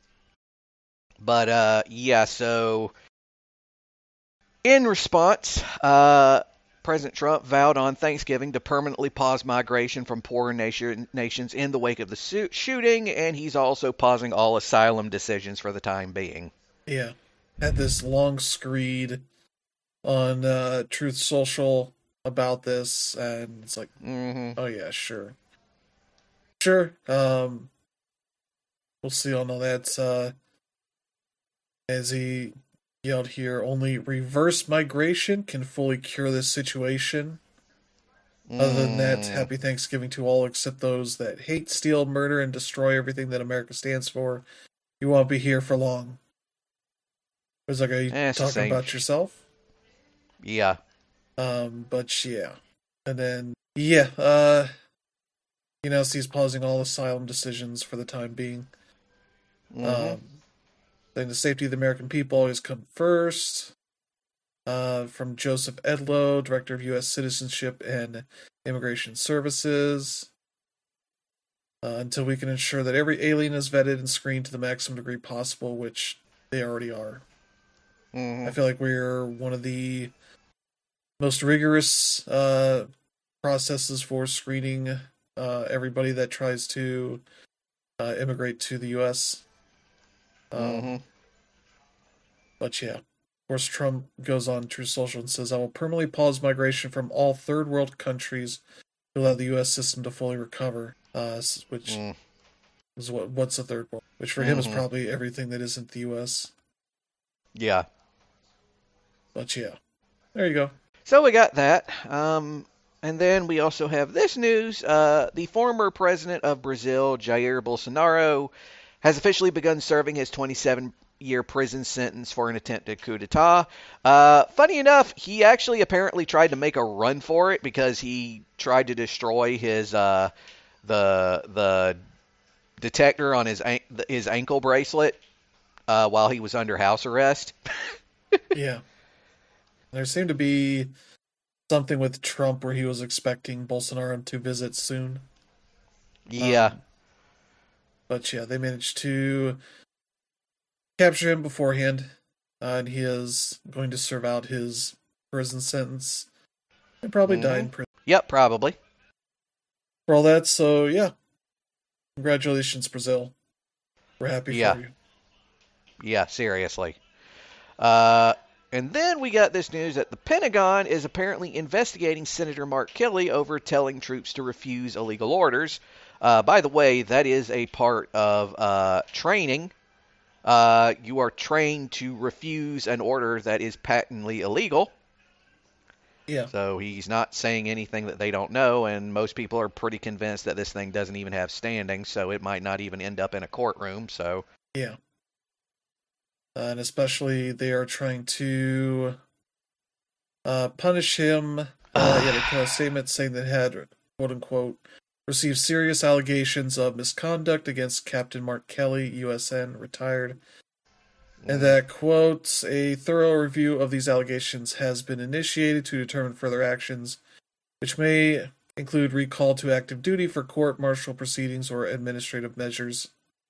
But yeah, so in response, President Trump vowed on Thanksgiving to permanently pause migration from poorer nations in the wake of the shooting, and he's also pausing all asylum decisions for the time being. Yeah. Had this long screed on Truth Social about this, and it's like, oh yeah, sure. Sure. We'll see on all that. As he yelled here, only reverse migration can fully cure this situation. Other than that, happy Thanksgiving to all except those that hate, steal, murder, and destroy everything that America stands for. You won't be here for long. It was like, are you talking about yourself? Yeah. But yeah. And then, yeah, he's pausing all asylum decisions for the time being. Then the safety of the American people always come first. From Joseph Edlow, Director of U.S. Citizenship and Immigration Services. Until we can ensure that every alien is vetted and screened to the maximum degree possible, which they already are. I feel like we're one of the most rigorous processes for screening everybody that tries to immigrate to the U.S. But yeah, course, Trump goes on Truth Social and says, "I will permanently pause migration from all third world countries to allow the U.S. system to fully recover." Which is what's the third world? Which for him is probably everything that isn't the U.S. Yeah. But yeah, there you go. So we got that. And then we also have this news. The former president of Brazil, Jair Bolsonaro, has officially begun serving his 27-year prison sentence for an attempted coup d'etat. Funny enough, he actually apparently tried to make a run for it because he tried to destroy his the detector on his ankle bracelet while he was under house arrest. Yeah. There seemed to be something with Trump where he was expecting Bolsonaro to visit soon. Yeah. But yeah, they managed to capture him beforehand, and he is going to serve out his prison sentence and probably die in prison. Yep, probably. For all that, so yeah. Congratulations, Brazil. We're happy for you. Yeah, seriously. And then we got this news that the Pentagon is apparently investigating Senator Mark Kelly over telling troops to refuse illegal orders. By the way, that is a part of training. You are trained to refuse an order that is patently illegal. Yeah. So he's not saying anything that they don't know, and most people are pretty convinced that this thing doesn't even have standing, so it might not even end up in a courtroom. So yeah. And especially they are trying to punish him. They put a statement saying that had, quote unquote, received serious allegations of misconduct against Captain Mark Kelly, USN, retired. And that, quote, a thorough review of these allegations has been initiated to determine further actions, which may include recall to active duty for court-martial proceedings or administrative measures.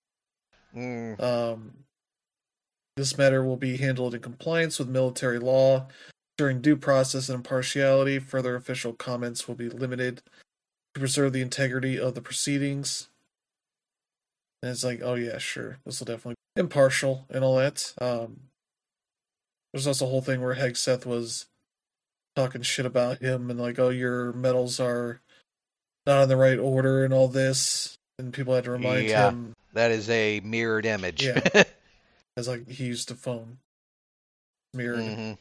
This matter will be handled in compliance with military law, ensuring due process and impartiality. Further official comments will be limited to preserve the integrity of the proceedings. And it's like, oh yeah, sure, this will definitely be impartial and all that. There's also a whole thing where Hegseth was talking shit about him and like, oh, your medals are not in the right order and all this, and people had to remind him. That is a mirrored image. Yeah. As like he used a phone. Mirrored.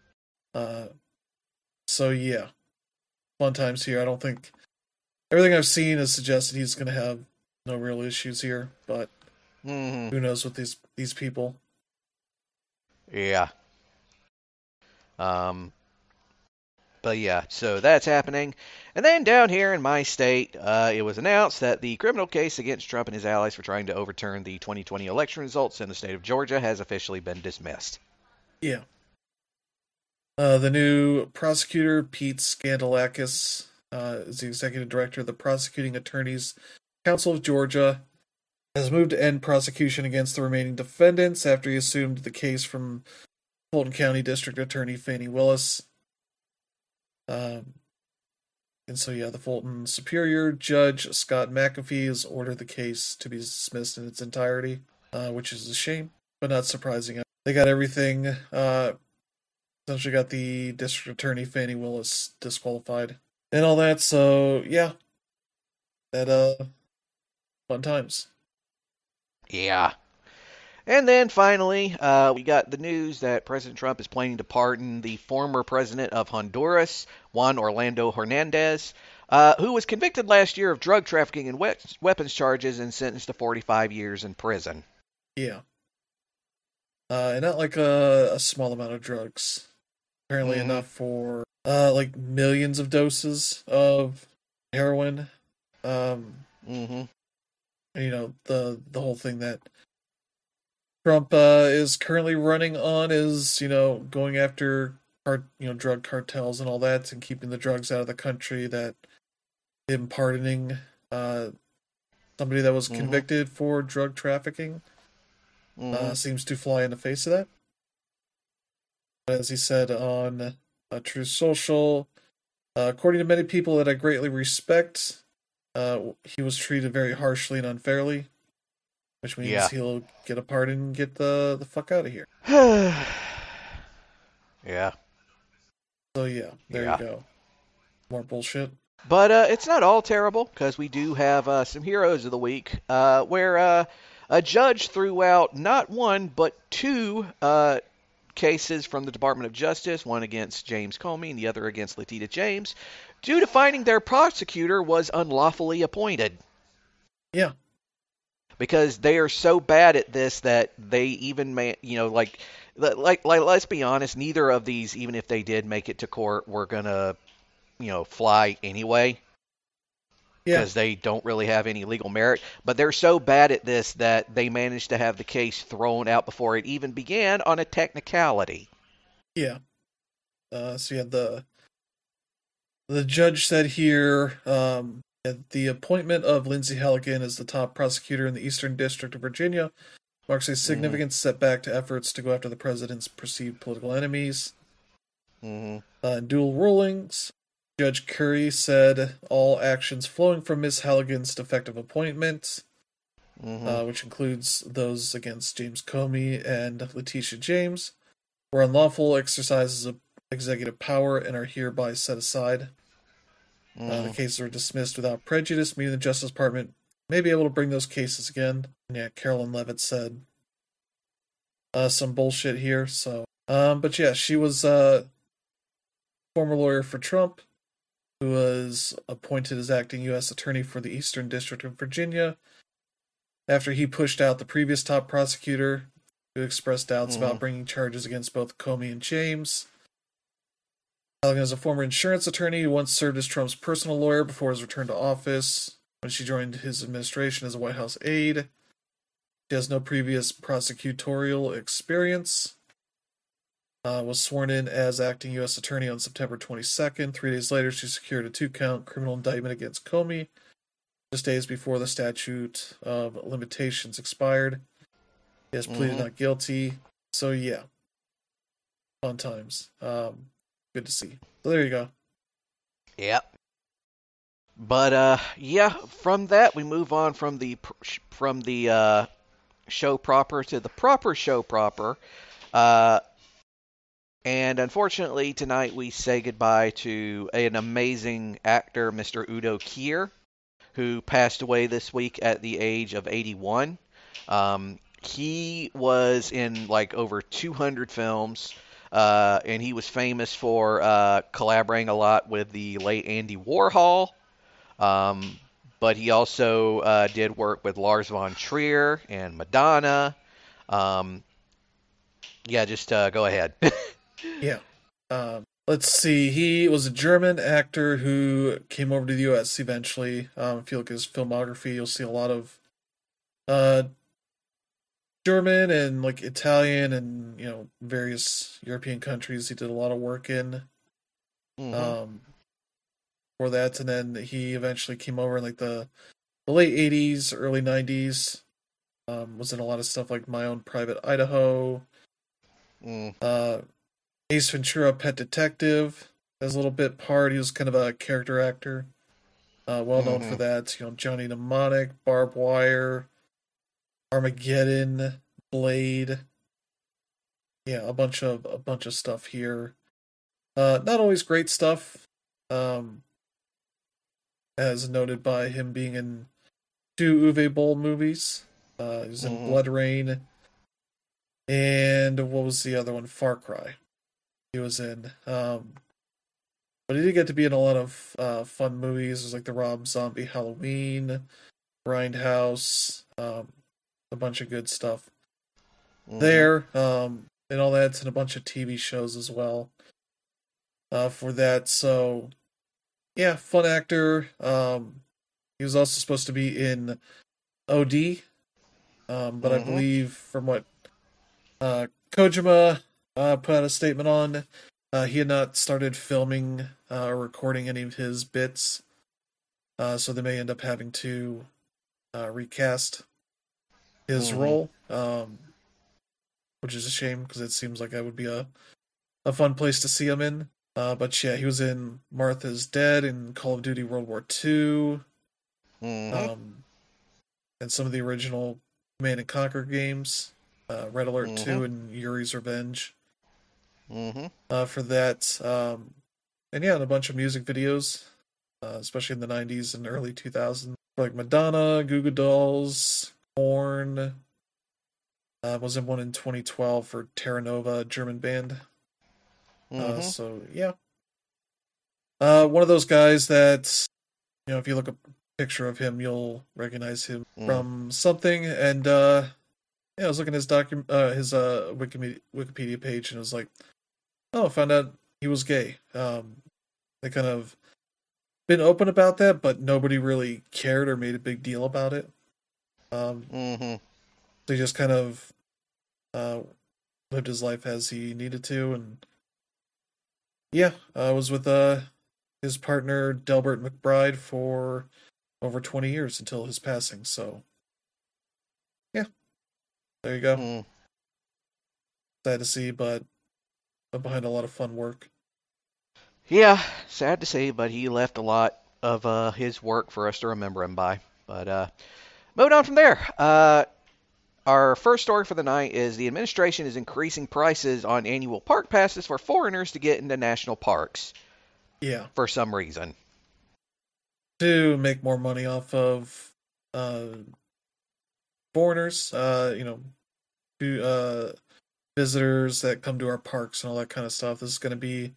So yeah. Fun times here. I don't think everything I've seen has suggested he's gonna have no real issues here, but who knows with these people. Yeah. But yeah, so that's happening. And then down here in my state, it was announced that the criminal case against Trump and his allies for trying to overturn the 2020 election results in the state of Georgia has officially been dismissed. Yeah. The new prosecutor, Pete Skandalakis, is the executive director of the Prosecuting Attorneys Council of Georgia, has moved to end prosecution against the remaining defendants after he assumed the case from Fulton County District Attorney Fani Willis. And so, yeah, the Fulton Superior Judge Scott McAfee has ordered the case to be dismissed in its entirety, which is a shame, but not surprising. They got everything, essentially got the District Attorney Fani Willis disqualified and all that, so, yeah, that, fun times. Yeah. And then finally, we got the news that President Trump is planning to pardon the former president of Honduras, Juan Orlando Hernandez, who was convicted last year of drug trafficking and weapons charges and sentenced to 45 years in prison. Yeah. And not like a small amount of drugs. Apparently enough for, like millions of doses of heroin. And, you know, the whole thing that Trump is currently running on is, you know, going after drug cartels and all that, and keeping the drugs out of the country. That him pardoning somebody that was convicted for drug trafficking seems to fly in the face of that. As he said on Truth Social, according to many people that I greatly respect, he was treated very harshly and unfairly. Which means he'll get a pardon and get the fuck out of here. Yeah. So yeah, there you Yeah. go. More bullshit. But it's not all terrible because we do have some heroes of the week where a judge threw out not one but two cases from the Department of Justice, one against James Comey and the other against Letitia James, due to finding their prosecutor was unlawfully appointed. Yeah. Because they are so bad at this that they even like let's be honest, neither of these, even if they did make it to court, were gonna fly anyway Yeah. because they don't really have any legal merit. But they're so bad at this that they managed to have the case thrown out before it even began on a technicality. Yeah. So yeah, the judge said here that the appointment of Lindsay Halligan as the top prosecutor in the Eastern District of Virginia marks a Hmm. significant setback to efforts to go after the president's perceived political enemies. Hmm. In dual rulings, Judge Curry said all actions flowing from Ms. Halligan's defective appointment, Hmm. which includes those against James Comey and Letitia James, were unlawful exercises of executive power and are hereby set aside. The Hmm. cases are dismissed without prejudice, meaning the Justice Department may be able to bring those cases again. And yeah, Carolyn Levitt said some bullshit here. So, but yeah, she was former lawyer for Trump, who was appointed as acting U.S. Attorney for the Eastern District of Virginia after he pushed out the previous top prosecutor, who expressed doubts Hmm. about bringing charges against both Comey and James. Halligan is a former insurance attorney who once served as Trump's personal lawyer before his return to office when she joined his administration as a White House aide. She has no previous prosecutorial experience. Was sworn in as acting U.S. Attorney on September 22nd. 3 days later, she secured a 2-count criminal indictment against Comey, just days before the statute of limitations expired. He has pleaded Hmm. not guilty. So, yeah, fun times. Good to see. So, there you go. Yep. But yeah, from that we move on from the show proper to the proper show proper. Uh, and unfortunately, tonight we say goodbye to an amazing actor, Mr. Udo Kier, who passed away this week at the age of 81. He was in like over 200 films, and he was famous for collaborating a lot with the late Andy Warhol. Um, but he also did work with Lars von Trier and Madonna. Um, yeah, just go ahead. Yeah. Let's see. He was a German actor who came over to the U.S. eventually. If you look at his filmography, you'll see a lot of uh, German and like Italian and various European countries. He did a lot of work in Hmm. um, for that, and then he eventually came over in like the late '80s, early '90s. Was in a lot of stuff like My Own Private Idaho, Mm. uh, Ace Ventura: Pet Detective. As a little bit part, he was kind of a character actor. Well known for Hmm. that. Johnny Mnemonic, Barbed Wire, Armageddon, Blade. Yeah, a bunch of stuff here. Not always great stuff. Um, as noted by him being in two Uwe Boll movies. He was in Hmm. Blood Rain and what was the other one? Far Cry. He was in. But he did get to be in a lot of fun movies. There's like the Rob Zombie Halloween, Grindhouse, a bunch of good stuff Hmm. there, and all that, and a bunch of TV shows as well for that. So yeah, fun actor. He was also supposed to be in OD, but I Hmm. believe from what Kojima put out a statement on, he had not started filming or recording any of his bits, so they may end up having to recast his Hmm. role, which is a shame because it seems like that would be a fun place to see him in. But yeah, he was in Martha's Dead and Call of Duty World War II, Hmm. um, and some of the original Command and Conquer games, Red Alert Hmm. 2 and Yuri's Revenge. Mm-hmm. for that. And yeah, and a bunch of music videos, especially in the 90s and early 2000s. Like Madonna, Goo Goo Dolls, Korn. Was in one in 2012 for Terra Nova, a German band. Mm-hmm. So yeah, one of those guys that if you look up a picture of him, you'll recognize him Mm. from something. And yeah, I was looking at his Wikipedia page, and it was like, oh, I found out he was gay. They kind of been open about that, but nobody really cared or made a big deal about it. Mm-hmm. They just kind of uh, lived his life as he needed to, and yeah, I was with his partner Delbert McBride for over 20 years until his passing. So yeah, there you go. Mm. Sad to see, but behind a lot of fun work. Yeah, sad to see, but he left a lot of his work for us to remember him by. But moving on from there, our first story for the night is the administration is increasing prices on annual park passes for foreigners to get into national parks Yeah, for some reason. to make more money off of uh, foreigners, to, visitors that come to our parks and all that kind of stuff. This is going to be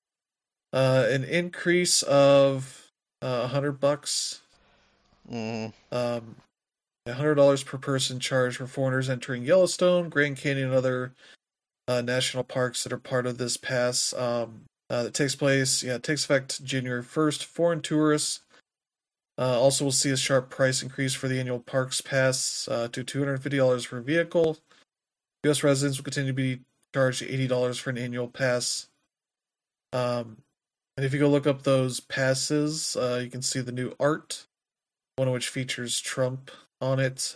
an increase of $100. Mm, Um, $100 per person charge for foreigners entering Yellowstone, Grand Canyon, and other national parks that are part of this pass. That takes place. Yeah, it takes effect January 1st. Foreign tourists also will see a sharp price increase for the annual parks pass to $250 per vehicle. U.S. residents will continue to be charged $80 for an annual pass. And if you go look up those passes, you can see the new art, one of which features Trump on it,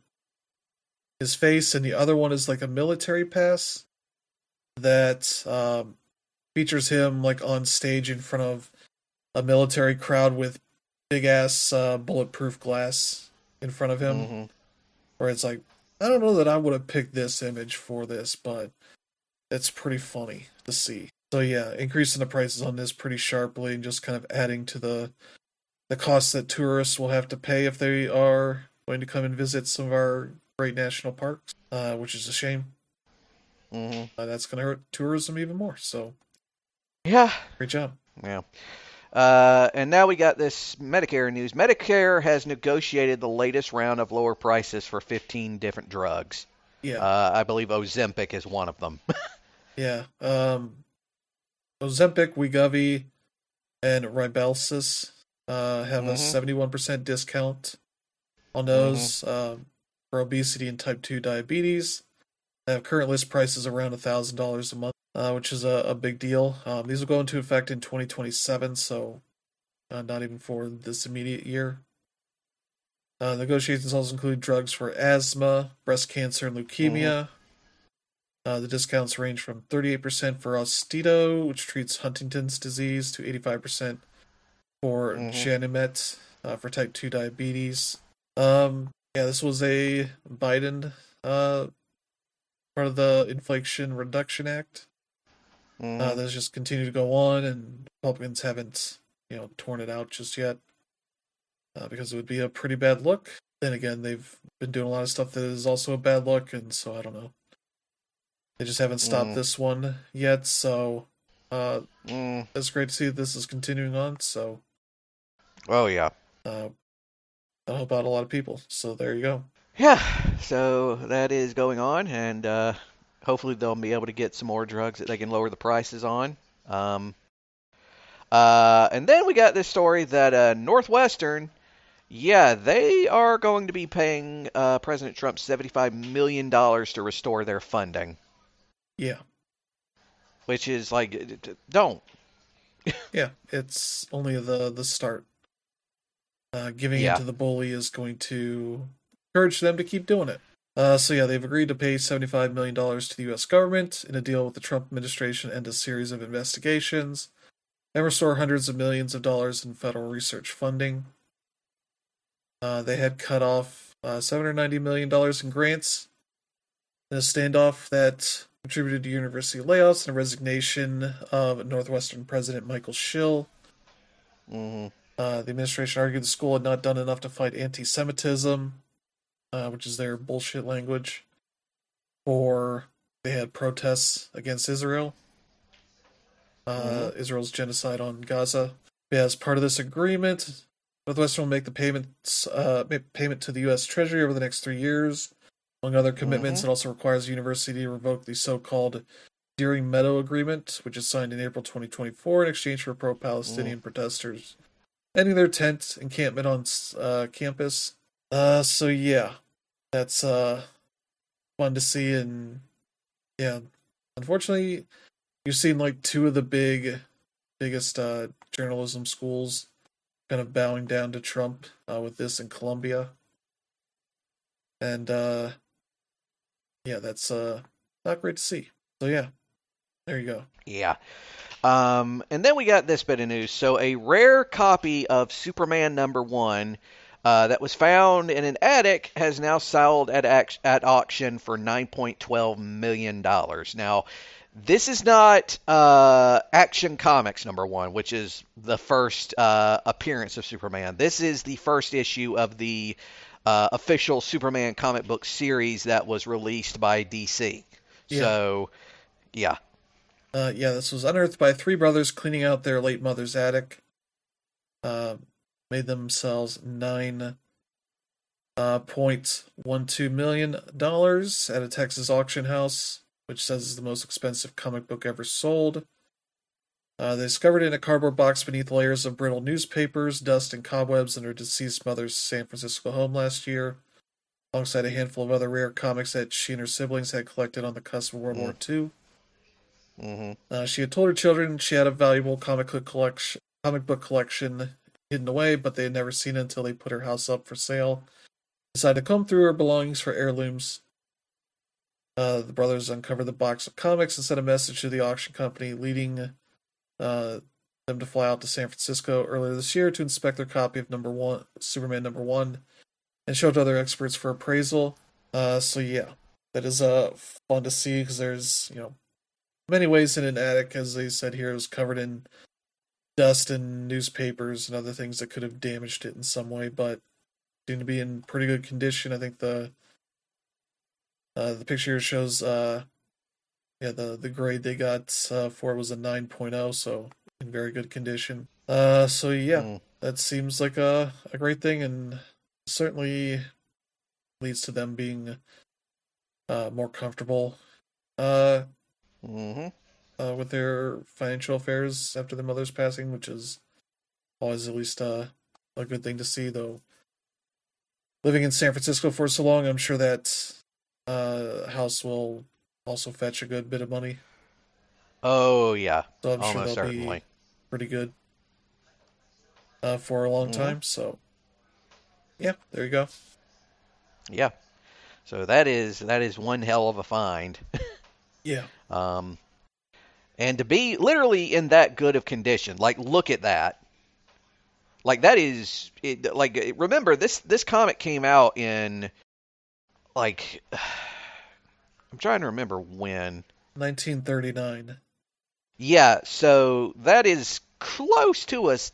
his face, and the other one is like a military pass that features him like on stage in front of a military crowd with big ass bulletproof glass in front of him. mm-hmm. Where it's like, I don't know that I would have picked this image for this, but it's pretty funny to see. So yeah, increasing the prices on this pretty sharply and just kind of adding to the costs that tourists will have to pay if they are going to come and visit some of our great national parks, which is a shame. Mm-hmm. That's going to hurt tourism even more. So Yeah, great job. yeah. And now we got this Medicare news. Medicare has negotiated the latest round of lower prices for 15 different drugs. Yeah, I believe Ozempic is one of them. yeah. Ozempic, Wegovy, and Rybelsus have a Mm-hmm. 71% discount on Mm-hmm. those for obesity and type 2 diabetes. They have current list prices around $1,000 a month, which is a big deal. These will go into effect in 2027, so not even for this immediate year. Negotiations also include drugs for asthma, breast cancer, and Mm-hmm. leukemia. The discounts range from 38% for Austedo, which treats Huntington's disease, to 85% for Mm-hmm. Janimet for type 2 diabetes. Yeah, this was a Biden part of the Inflation Reduction Act. Mm-hmm. That's just continued to go on, and Republicans haven't, torn it out just yet because it would be a pretty bad look. Then again, they've been doing a lot of stuff that is also a bad look, and so I don't know. They just haven't stopped Mm-hmm. this one yet, so uh, Mm-hmm. it's great to see that this is continuing on. So Oh yeah. uh, that'll help out a lot of people. So there you go. Yeah. So that is going on, and hopefully they'll be able to get some more drugs that they can lower the prices on. Um, and then we got this story that Northwestern, yeah, they are going to be paying President Trump $75 million to restore their funding, Yeah, which is like, don't. yeah. It's only the start. Giving in Yeah. to the bully is going to encourage them to keep doing it. So yeah, they've agreed to pay $75 million to the U.S. government in a deal with the Trump administration and a series of investigations, and restore hundreds of millions of dollars in federal research funding. They had cut off $790 million in grants in a standoff that contributed to university layoffs and the resignation of Northwestern president Michael Schill. Mm-hmm. The administration argued the school had not done enough to fight anti-Semitism, which is their bullshit language, for they had protests against Israel, Israel's genocide on Gaza. As part of this agreement, Northwestern will make the payment to the U.S. Treasury over the next 3 years. Among other commitments, it also requires the university to revoke the so-called Deering Meadow Agreement, which is signed in April 2024 in exchange for pro-Palestinian protesters ending their tent encampment on campus. So yeah, that's fun to see, and yeah, unfortunately, you've seen like two of the biggest journalism schools kind of bowing down to Trump with this in Columbia, and yeah, that's not great to see. So yeah, there you go. Yeah. And then we got this bit of news. So a rare copy of Superman #1 that was found in an attic has now sold at auction for $9.12 million. Now, this is not Action Comics #1, which is the first appearance of Superman. This is the first issue of the official Superman comic book series that was released by DC. Yeah. So, yeah. This was unearthed by three brothers cleaning out their late mother's attic. Made themselves $9.12 million at a Texas auction house, which says is the most expensive comic book ever sold. They discovered it in a cardboard box beneath layers of brittle newspapers, dust, and cobwebs in her deceased mother's San Francisco home last year, alongside a handful of other rare comics that she and her siblings had collected on the cusp of World War II. She had told her children she had a valuable comic book collection hidden away, but they had never seen it until they put her house up for sale. Decided to comb through her belongings for heirlooms. The brothers uncovered the box of comics and sent a message to the auction company, leading them to fly out to San Francisco earlier this year to inspect their copy of Superman #1, and show it to other experts for appraisal. So yeah, that is fun to see, because there's many ways in an attic, as they said here, it was covered in dust and newspapers and other things that could have damaged it in some way, but seemed to be in pretty good condition. I think the picture shows the grade they got for it was a 9.0, so in very good condition. So yeah, that seems like a great thing, and certainly leads to them being more comfortable with their financial affairs after their mother's passing, which is always at least a good thing to see. Though living in San Francisco for so long, I'm sure that house will also fetch a good bit of money. Oh yeah, so I'm sure almost they'll certainly be pretty good for a long time. So yeah, there you go. Yeah, so that is one hell of a find. Yeah. And to be literally in that good of condition, like, look at that. Like, that is, remember, this comic came out in, like, I'm trying to remember when. 1939. Yeah, so that is close to us,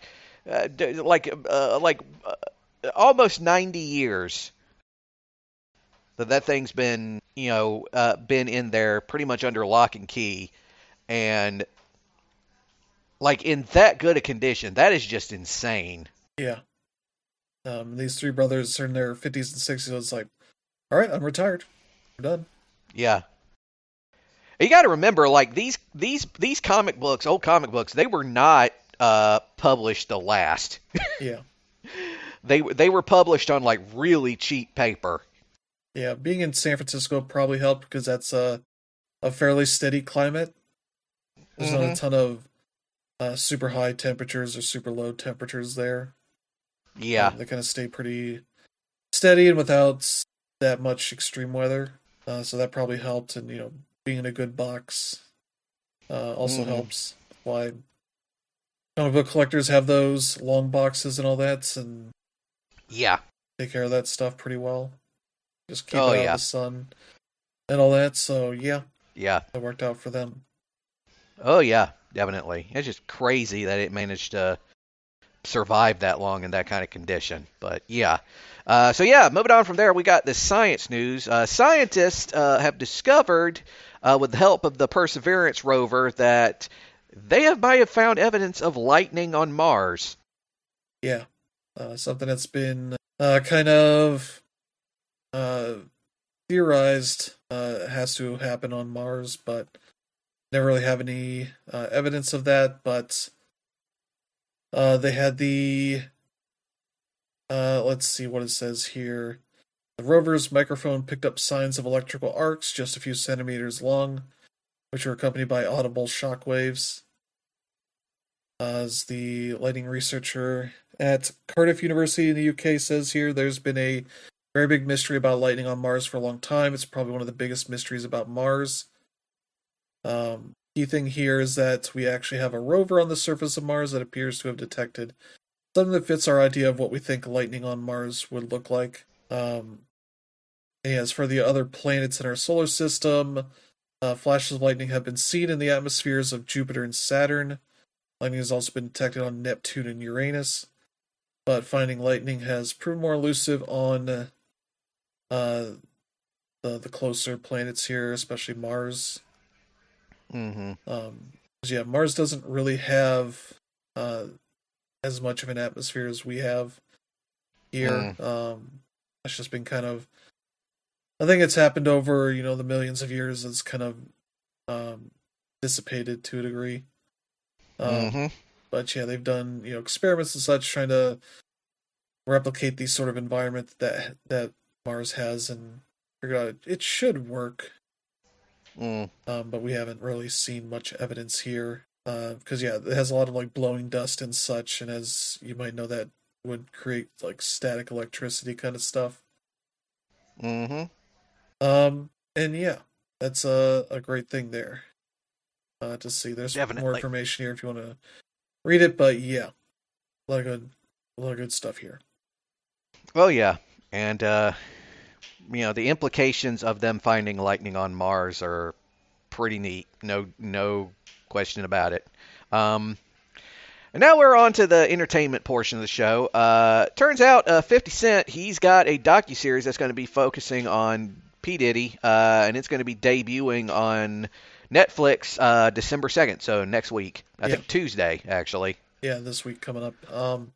almost 90 years that thing's been, been in there pretty much under lock and key. And, like, in that good a condition, that is just insane. Yeah. These three brothers are in their 50s and 60s, so it's like, all right, I'm retired. We're done. Yeah. You got to remember, like, these comic books, old comic books, they were not published to last. Yeah. They were published on, like, really cheap paper. Yeah, being in San Francisco probably helped, because that's a fairly steady climate. There's not a ton of super high temperatures or super low temperatures there. Yeah. They kind of stay pretty steady and without that much extreme weather. So that probably helped, and being in a good box also helps. Why comic book collectors have those long boxes and all that, and yeah, take care of that stuff pretty well. Just keep it out of the sun and all that. So yeah, Yeah. That worked out for them. Oh yeah, definitely. It's just crazy that it managed to survive that long in that kind of condition. But yeah. So yeah, moving on from there, we got the science news. Scientists have discovered, with the help of the Perseverance rover, that might have found evidence of lightning on Mars. Yeah, something that's been kind of uh, theorized has to happen on Mars, but never really have any evidence of that. But they had the let's see what it says here. The rover's microphone picked up signs of electrical arcs just a few centimeters long, which were accompanied by audible shock waves. As the lighting researcher at Cardiff University in the UK says here, there's been a very big mystery about lightning on Mars for a long time. It's probably one of the biggest mysteries about Mars. Key thing here is that we actually have a rover on the surface of Mars that appears to have detected something that fits our idea of what we think lightning on Mars would look like. As for the other planets in our solar system, flashes of lightning have been seen in the atmospheres of Jupiter and Saturn. Lightning has also been detected on Neptune and Uranus, but finding lightning has proven more elusive on the closer planets here, especially Mars. Mm-hmm. Yeah, Mars doesn't really have as much of an atmosphere as we have here. It's just been kind of, I think it's happened over the millions of years. It's kind of dissipated to a degree. Mm-hmm. But yeah, they've done experiments and such trying to replicate the sort of environment that Mars has, and figured out it should work. But we haven't really seen much evidence here because yeah, it has a lot of like blowing dust and such, and as you might know, that would create like static electricity kind of stuff. Mm-hmm. And yeah, that's a great thing there to see. There's more Definitely. information here if you want to read it, but yeah, a lot of good stuff here. Oh yeah, and the implications of them finding lightning on Mars are pretty neat. No question about it. Um, and now we're on to the entertainment portion of the show. Turns out 50 Cent, he's got a docuseries that's going to be focusing on P. Diddy, and it's going to be debuting on Netflix December 2nd, so next week. I Yeah, think Tuesday, actually. yeah, this week coming up.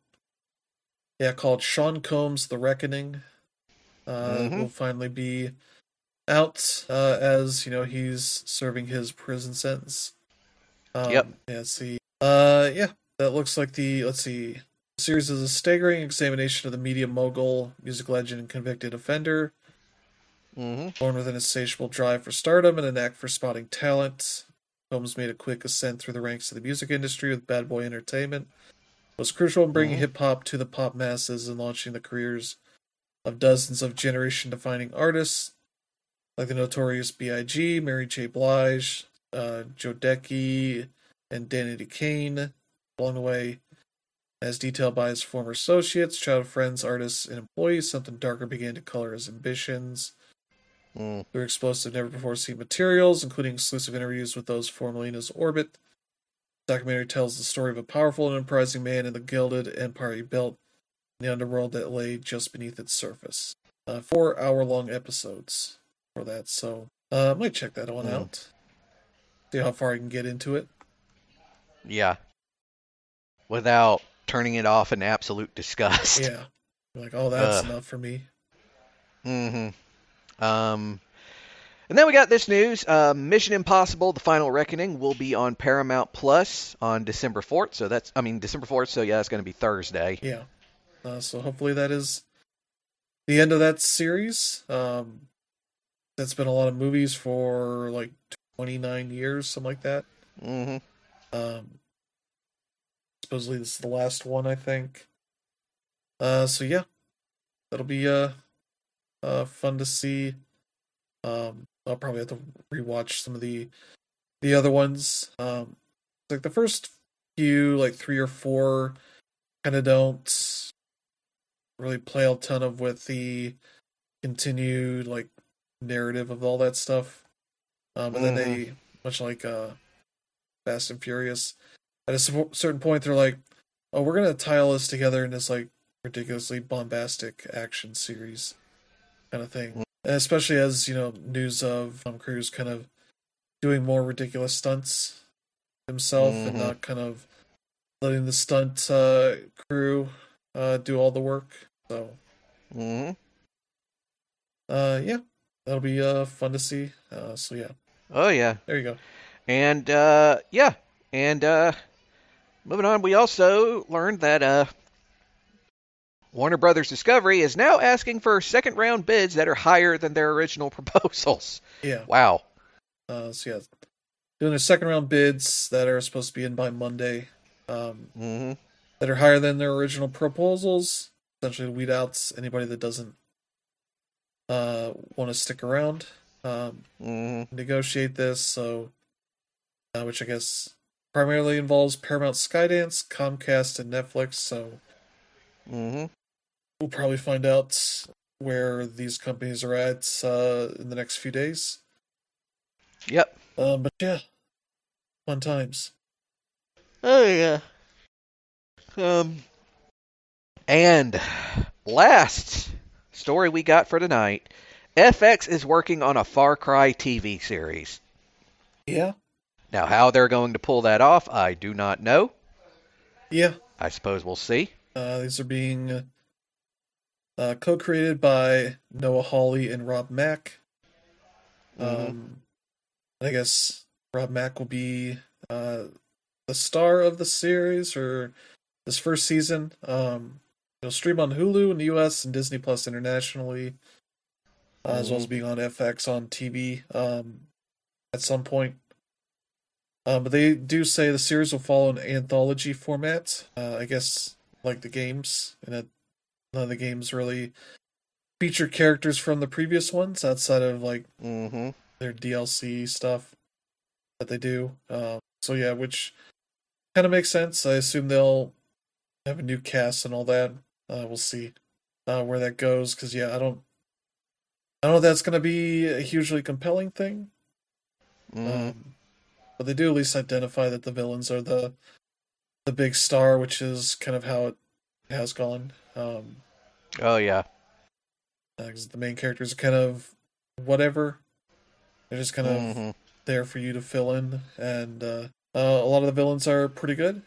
Yeah, called Sean Combs: The Reckoning. Mm-hmm. Will finally be out as he's serving his prison sentence. Yep. Yeah, let's see. Yeah, that looks like the. Let's see. The series is a staggering examination of the media mogul, music legend, and convicted offender. Mm-hmm. Born with an insatiable drive for stardom and a knack for spotting talent, Combs made a quick ascent through the ranks of the music industry with Bad Boy Entertainment. Was crucial in bringing Mm-hmm. hip hop to the pop masses and launching the careers of dozens of generation-defining artists like the Notorious B.I.G., Mary J. Blige, Joe Decky, and Danny Kane. Along the way, as detailed by his former associates, childhood friends, artists, and employees, something darker began to color his ambitions. Mm. Through explosive, never-before-seen materials, including exclusive interviews with those formerly in his orbit, the documentary tells the story of a powerful and enterprising man in the gilded empire he built in the underworld that lay just beneath its surface. 4 hour-long episodes for that, so I might check that one Mm. out. See how far I can get into it. Yeah. Without turning it off in absolute disgust. Yeah, like, oh, that's enough for me. Mm-hmm. And then we got this news. Mission Impossible: The Final Reckoning will be on Paramount Plus on December 4th. So December 4th. So yeah, it's going to be Thursday. Yeah, so hopefully that is the end of that series. That's been a lot of movies for like 29 years, something like that. Mm-hmm. Um, Supposedly this is the last one, I think. So yeah, that'll be fun to see. I'll probably have to rewatch some of the other ones. Like the first few, like 3 or 4, kind of don't really play a ton of with the continued like narrative of all that stuff. But then they, much like Fast and Furious, at a certain point, they're like, "Oh, we're gonna tie all this together in this like ridiculously bombastic action series kind of thing." And especially as news of Tom Cruise kind of doing more ridiculous stunts himself and not kind of letting the stunt crew do all the work. So, yeah, that'll be fun to see. So yeah. Oh yeah. There you go. And yeah, and moving on, we also learned that Warner Brothers Discovery is now asking for second round bids that are higher than their original proposals. Yeah. Wow. So yeah, doing their second round bids that are supposed to be in by Monday. That are higher than their original proposals. Essentially, to weed out anybody that doesn't want to stick around. Negotiate this. So, which I guess primarily involves Paramount, Skydance, Comcast, and Netflix. So, we'll probably find out where these companies are at in the next few days. Yep. But yeah, fun times. Oh yeah. And last story we got for tonight, FX is working on a Far Cry TV series. Yeah. Now, how they're going to pull that off, I do not know. Yeah. I suppose we'll see. These are being co-created by Noah Hawley and Rob Mack. I guess Rob Mack will be the star of the series or this first season. It'll stream on Hulu in the US and Disney Plus internationally, as well as being on FX on TV at some point. But they do say the series will follow an anthology format. I guess like the games, and none of the games really feature characters from the previous ones outside of like their DLC stuff that they do. So yeah, which kind of makes sense. I assume they'll have a new cast and all that. We'll see where that goes, because yeah, I don't know if that's going to be a hugely compelling thing. But they do at least identify that the villains are the big star, which is kind of how it has gone. Oh yeah, because the main characters are kind of whatever. They're just kind of there for you to fill in, and a lot of the villains are pretty good.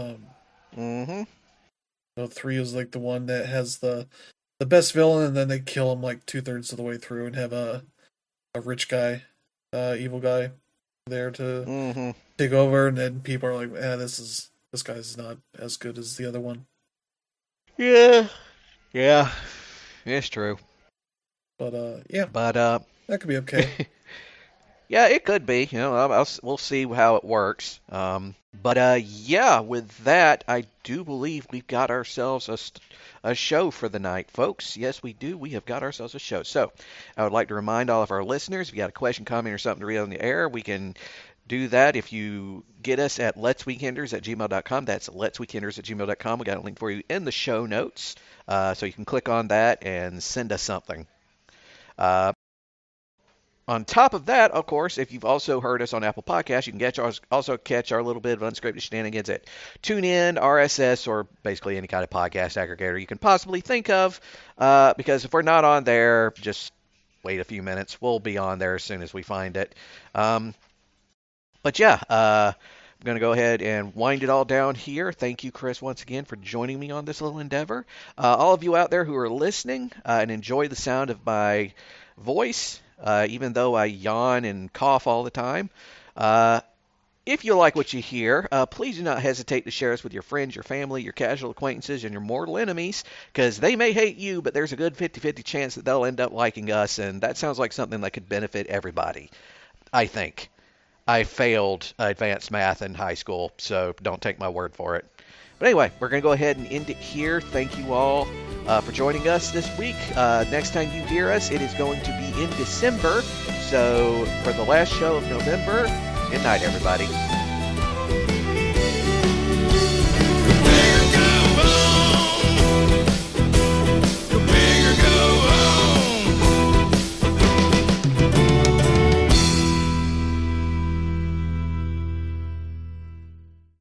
So 3 is like the one that has the best villain, and then they kill him like 2/3 of the way through and have a rich guy, evil guy there to take over, and then people are like, this guy's not as good as the other one. Yeah, it's true. But yeah, that could be okay. Yeah, it could be. We'll see how it works. But yeah, with that, I do believe we've got ourselves a show for the night, folks. Yes, we do. We have got ourselves a show. So I would like to remind all of our listeners, if you got a question, comment, or something to read on the air, we can do that if you get us at letsweekenders@gmail.com. That's letsweekenders@gmail.com. We got a link for you in the show notes, so you can click on that and send us something. On top of that, of course, if you've also heard us on Apple Podcasts, you can also catch our little bit of unscripted shenanigans at TuneIn, RSS, or basically any kind of podcast aggregator you can possibly think of. Because if we're not on there, just wait a few minutes. We'll be on there as soon as we find it. But yeah, I'm going to go ahead and wind it all down here. Thank you, Chris, once again for joining me on this little endeavor. All of you out there who are listening and enjoy the sound of my voice, even though I yawn and cough all the time. If you like what you hear, please do not hesitate to share us with your friends, your family, your casual acquaintances, and your mortal enemies, because they may hate you, but there's a good 50-50 chance that they'll end up liking us, and that sounds like something that could benefit everybody, I think. I failed advanced math in high school, so don't take my word for it. But anyway, we're going to go ahead and end it here. Thank you all for joining us this week. Next time you hear us, it is going to be in December. So for the last show of November, good night, everybody.